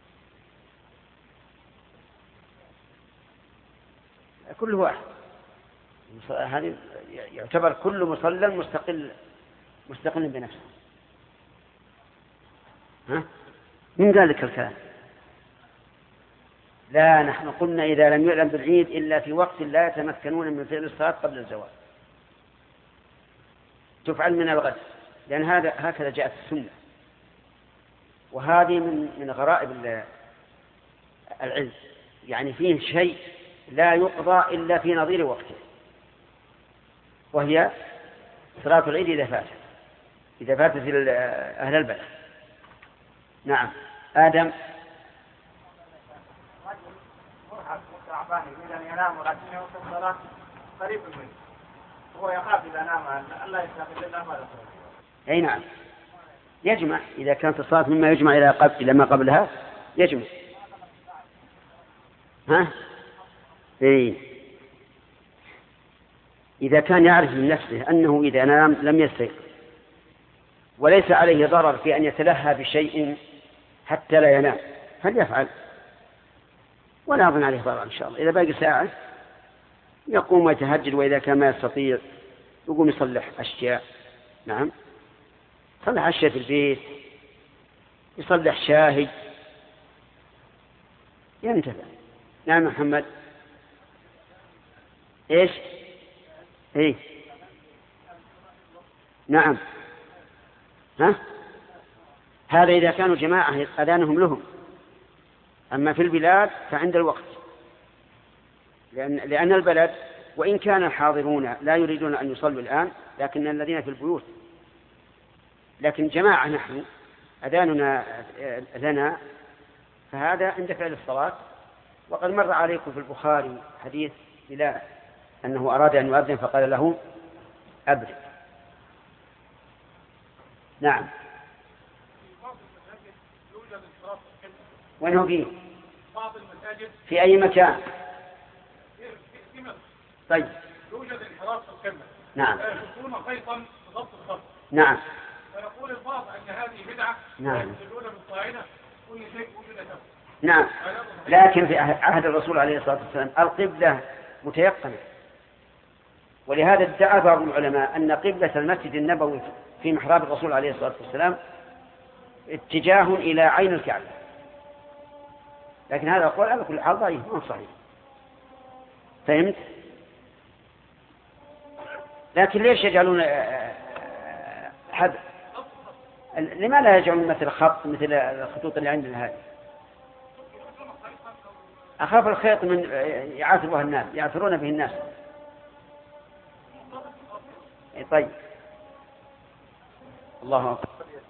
[SPEAKER 2] كل واحد هذه يعتبر كل مصلى مستقل مستقل بنفسه. ها؟ من قال لك الكلام؟ لا، نحن قلنا إذا لم يعلم بالعيد إلا في وقت لا يتمكنون من فعل الصلاة قبل الزوال تفعل من الغد، لأن هكذا جاءت السنة، وهذه من غرائب العلم، يعني فيه شيء لا يقضى إلا في نظير وقته، وهي صلاة العيد إذا فاتت أهل البلد. نعم. آدم.
[SPEAKER 7] ينام ولكن يوصل الصلاة قريب منه، هو يخاف إذا نام أن لا يستغل الله ماذا يصير؟
[SPEAKER 2] أي نعم، يجمع إذا كانت الصلاة مما يجمع إلى ما قبلها يجمع. ها؟ إيه. إذا كان يعرف من نفسه أنه إذا نام لم يستيقظ وليس عليه ضرر في أن يتلهى بشيء حتى لا ينام فليفعل، ولا أظن عليه ضرر إن شاء الله. إذا باقي ساعة يقوم ويتهجد، وإذا كان ما يستطيع يقوم يصلح أشياء. نعم، يصلح أشياء في البيت، يصلح شاهي، ينتبه. نعم محمد. إيش؟ إيه؟ نعم. ها؟ هذا إذا كانوا جماعة أذانهم لهم، أما في البلاد فعند الوقت، لأن البلد وإن كان الحاضرون لا يريدون أن يصلوا الآن، لكن الذين في البيوت، لكن جماعة نحن أذاننا لنا، فهذا عند فعل الصلاة. وقد مر عليكم في البخاري حديث بلال أنه أراد أن يؤذن فقال له أبرد. نعم. وين هو فيه؟ في أي مكان؟ طيب.
[SPEAKER 5] يوجد انحراف في القمة.
[SPEAKER 2] نعم.
[SPEAKER 5] يحطون خيطا ضبط الخط.
[SPEAKER 2] نعم.
[SPEAKER 5] فيقول البعض أن هذه بدعة.
[SPEAKER 2] نعم.
[SPEAKER 5] ويستدلون بالقاعدة كل شيء وجد له.
[SPEAKER 2] نعم. لكن في عهد الرسول عليه الصلاة والسلام القبلة متيقنة، ولهذا ادعى بعض العلماء أن قبلة المسجد النبوي في محراب الرسول عليه الصلاة والسلام اتجاه إلى عين الكعبة، لكن هذا القول على كل حال ضعيف ما صحيح. فهمت؟ لكن ليش يجعلون حد؟ لما لا يجعلون مثل خط مثل الخطوط اللي عندنا هذه؟ أخاف الخيط من يعاثرها الناس، يعثرون به الناس. طيب. الله أكبر.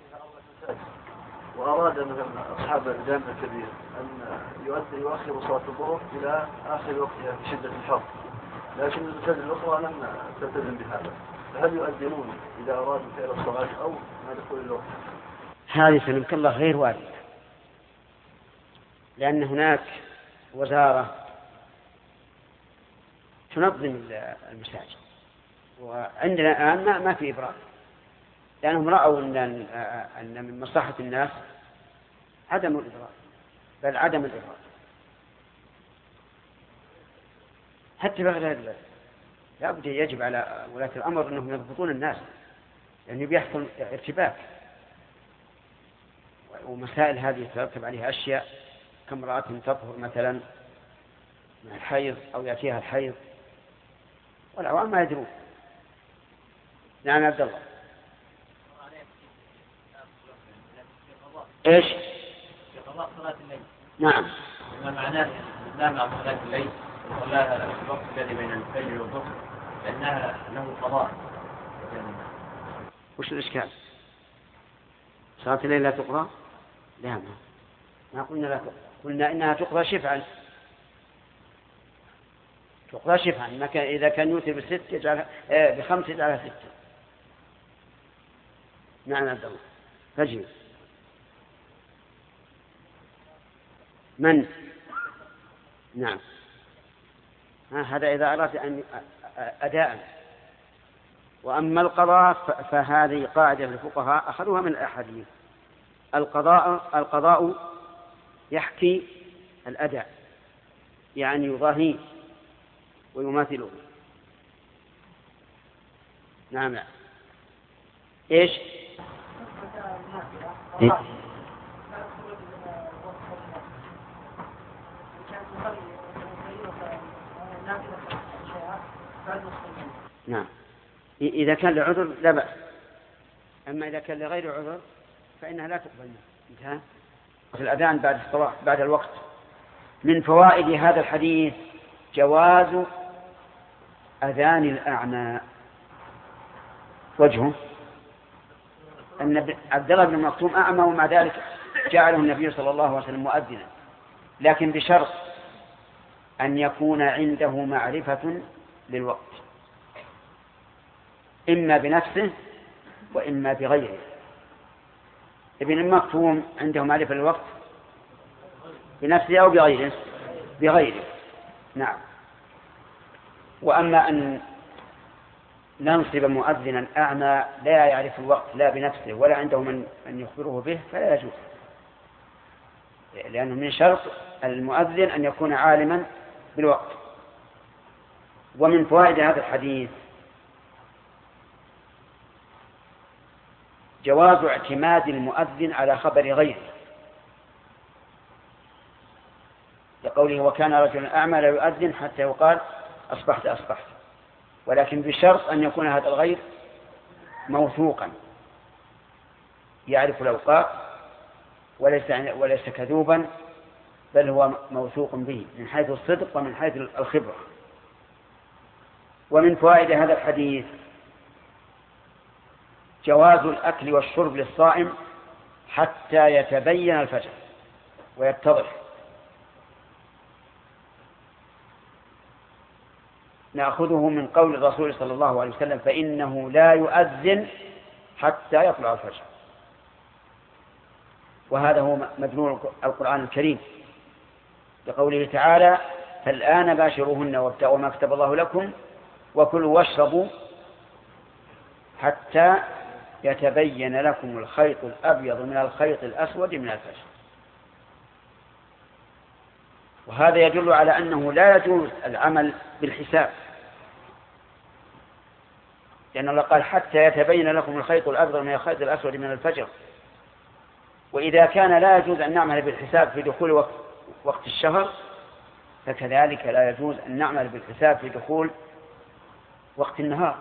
[SPEAKER 8] وأراد مثلا أصحاب الجامع الكبير أن يؤخر صلاة الظهر إلى آخر وقتها في شدة الحر، لكن المساجد الأخرى لم تلتزم بهذا، فهل يؤذنون إذا أرادوا فعل الصلاة أو ما دخول الوقت؟
[SPEAKER 2] هذه سلمك الله غير واردة، لأن هناك وزارة تنظم المساجد، وعندنا الآن ما في إبراء، لأنهم رأوا أن من مصلحة الناس عدم الإبراء، بل عدم الإبراء حتى بغير ذلك. لا بد يجب على ولاة الأمر أنهم يضبطون الناس، لأنه بيحصل ارتباك، ومسائل هذه يترتب عليها أشياء كامرأة تطهر مثلا من الحيض أو يأتيها الحيض والعوام ما يدرون. نعم عبد الله. ايش؟
[SPEAKER 4] في قضاء صلاة الليل.
[SPEAKER 2] نعم.
[SPEAKER 4] ما معناه لا مع صلاة الليل وصلاها في الوقت الذي بين الفجر والظهر لأنها له قضاء.
[SPEAKER 2] وش الإشكال؟ صلاة الليل لا تقضى؟ لا، ما قلنا لا تقضى، قلنا إنها تقضى شفعا، تقضى شفعا. إذا كان يوتر بست يجعلها بخمس يجعلها ستة. نعم عبد الله. فجر. من؟ نعم. هذا إذا أردت أن أداء. وأما فهذه قاعدة الفقهاء أخذوها من الأحاديث. القضاء يحكي الأداء، يعني يضاهيه ويماثله. نعم. إيش؟ إيه؟ نعم، إذا كان لعذر لا بأس، أما إذا كان لغير عذر فإنها لا تقبل. انتهى. في الأذان بعد الصلاة بعد الوقت. من فوائد هذا الحديث جواز أذان الأعمى. وجهه أن عبد الله بن مكتوم أعمى ومع ذلك جعله النبي صلى الله عليه وسلم مؤذنا، لكن بشرط أن يكون عنده معرفة للوقت، إما بنفسه وإما بغيره. ابن مكتوم عنده معرفة للوقت بنفسه أو بغيره؟ بغيره. نعم. وأما أن ننصب مؤذنا أعمى لا يعرف الوقت لا بنفسه ولا عنده من يخبره به فلا يجوز، لأنه من شرط المؤذن أن يكون عالما بالوقت. ومن فوائد هذا الحديث جواز اعتماد المؤذن على خبر غيره، لقوله وكان رجل أعمى لا يؤذن حتى يقال أصبحت أصبحت، ولكن بشرط أن يكون هذا الغير موثوقا يعرف الأوقات وليس كذوبا، بل هو موثوق به من حيث الصدق ومن حيث الخبرة. ومن فوائد هذا الحديث جواز الأكل والشرب للصائم حتى يتبين الفجر ويتضح. نأخذه من قول الرسول صلى الله عليه وسلم فإنه لا يؤذن حتى يطلع الفجر، وهذا هو مدلول القرآن الكريم لقوله تعالى فالآن باشروهن وابتغوا ما كتب الله لكم وكلوا واشربوا حتى يتبين لكم الخيط الأبيض من الخيط الأسود من الفجر. وهذا يدل على أنه لا يجوز العمل بالحساب، لأن الله قال حتى يتبين لكم الخيط الأبيض من الخيط الأسود من الفجر. وإذا كان لا يجوز أن نعمل بالحساب في دخول وقت الشهر، فكذلك لا يجوز أن نعمل بالحساب في دخول وقت النهار،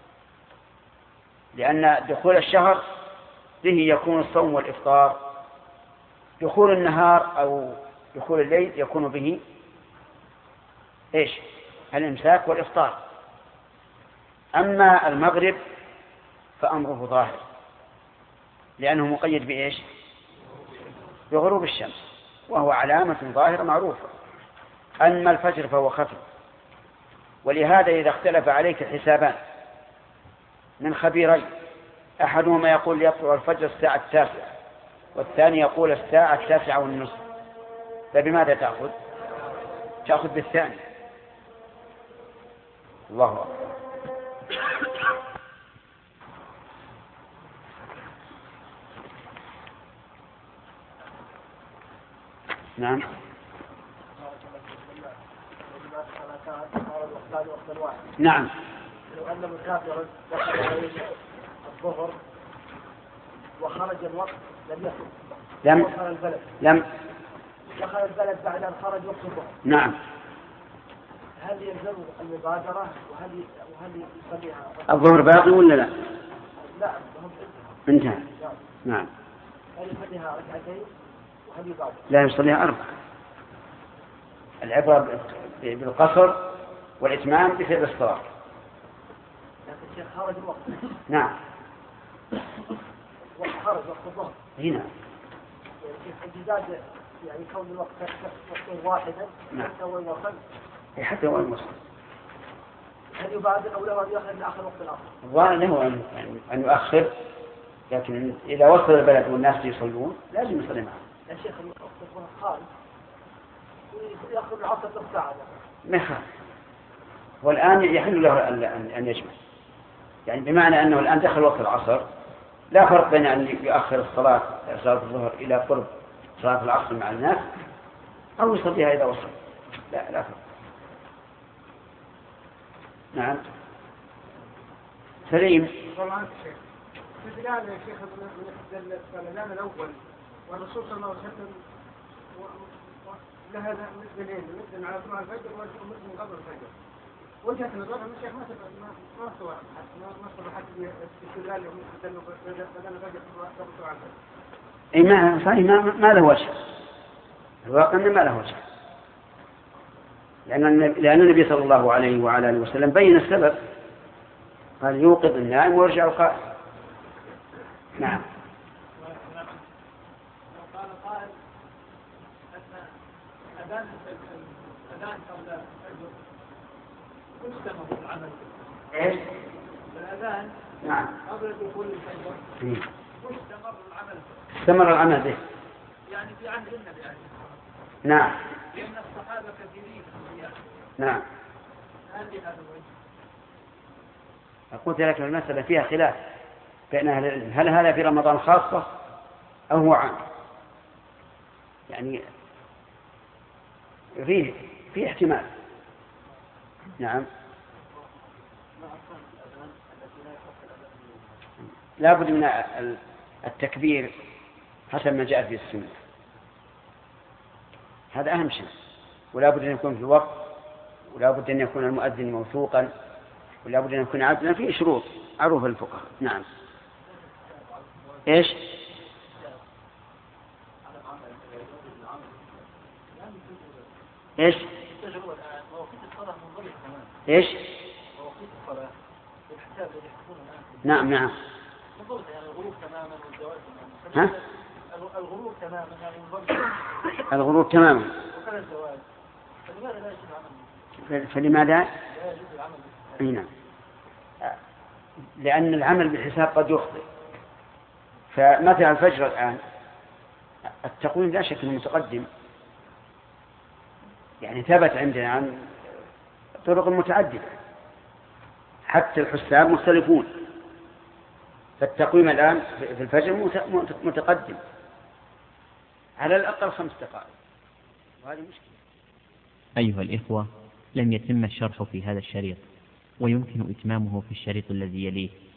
[SPEAKER 2] لأن دخول الشهر به يكون الصوم والإفطار، دخول النهار أو دخول الليل يكون به إيش؟ الإمساك والإفطار. أما المغرب فأمره ظاهر لأنه مقيد بإيش؟ بغروب الشمس، وهو علامة ظاهرة معروفة. أما الفجر فهو خفي. ولهذا إذا اختلف عليك حسابان من خبيرين، أحدهما يقول يطلع الفجر الساعة 9 والثاني يقول الساعة 9:30، فبماذا تأخذ؟ تأخذ بالثاني. الله أكبر. نعم. نعم.
[SPEAKER 6] لو أن مسافرا دخل عليه الظهر وخرج الوقت لم يكن دخل البلد بعد أن خرج وقت الظهر.
[SPEAKER 2] نعم.
[SPEAKER 6] هل يلزم المبادرة وهل يصليها
[SPEAKER 2] الظهر باقي ولا لا؟
[SPEAKER 6] لا
[SPEAKER 2] انتهى. نعم.
[SPEAKER 6] هل يصليها ركعتين وهل يبادر؟
[SPEAKER 2] لا يصليها 4. العبرة بالقصر والإتمام بفعل الصلاة.
[SPEAKER 6] لكن الشيخ خرج الوقت.
[SPEAKER 2] نعم.
[SPEAKER 6] خرج وقت الظهر.
[SPEAKER 2] هنا.
[SPEAKER 6] الجداد يعني كون الوقت تصير واحدا.
[SPEAKER 2] نعم.
[SPEAKER 6] حتى وين وصل.
[SPEAKER 2] حتى وين وصل.
[SPEAKER 6] هل يبادر أو لا يؤخر لآخر وقت الآخر؟
[SPEAKER 2] الظاهر له أن يؤخر، لكن إذا وصل البلد والناس يصلون لازم يصلي معهم.
[SPEAKER 6] يا شيخ الظهر خارج ويأخذ العصر نص ساعة.
[SPEAKER 2] ما يخاف. والآن يحل له أن يجمع، يعني بمعنى أنه الآن دخل وقت العصر، لا فرق بين أن يؤخر صلاة الظهر إلى قرب صلاة العصر مع الناس أو يصليها إذا وصل. لا فرق. نعم. سليم.
[SPEAKER 3] استدلال يا شيخ من الأذان الأول والرسول صلى الله عليه وسلم لها مثلين، مثل على طلوع الفجر ومثل قبل الفجر. وجهة نظر الشيخ ما سوى حتى استدلال بدل الفجر قبل طلوع الفجر.
[SPEAKER 2] اي ما له وجه. الواقع انه ما له وجه. لأن النبي صلى الله عليه وعلى اله وسلم بين السبب، قال يوقظ النائم ويرجع القائم. نعم.
[SPEAKER 6] قال قائل أن أذان قبل الفجر مستمر العمل.
[SPEAKER 2] ايش؟
[SPEAKER 6] الأذان
[SPEAKER 2] نعم.
[SPEAKER 6] قبل دخول الفجر مستمر العمل.
[SPEAKER 2] استمر العمل به.
[SPEAKER 6] يعني في عهد النبي عليه
[SPEAKER 2] نعم.
[SPEAKER 6] لأن الصحابة كثيرين يعني.
[SPEAKER 2] نعم.
[SPEAKER 6] هذا الوجه.
[SPEAKER 2] قلت لك المسألة فيها خلاف بين أهل العلم، هل هذا في رمضان خاصة أو هو عام؟ يعني فيه احتمال. نعم. لا بد من التكبير حسب ما جاء في السنة، هذا أهم شيء، ولا بد أن يكون في وقت، ولا بد أن يكون المؤذن موثوقا، ولا بد أن يكون عادلا. فيه شروط معروفة للفقهاء. نعم. إيش؟ إيش؟ إيش؟ نعم نعم. ها؟
[SPEAKER 6] الغروب تماما يعني
[SPEAKER 2] الغروب تماما.
[SPEAKER 6] وكذا الزواج. فلماذا لا يجب العمل؟
[SPEAKER 2] فلماذا؟
[SPEAKER 6] لا يجب العمل.
[SPEAKER 2] نعم. لأن العمل بالحساب قد يخطئ. فمثل الفجر الآن التقويم لا شك أنه متقدم، يعني ثبت عندنا عن طرق متعددة، حتى الحساب مختلفون، فالتقويم الآن في الفجر متقدم على الأقل 5 دقائق، وهذه مشكلة.
[SPEAKER 1] أيها الإخوة، لم يتم الشرح في هذا الشريط، ويمكن إتمامه في الشريط الذي يليه.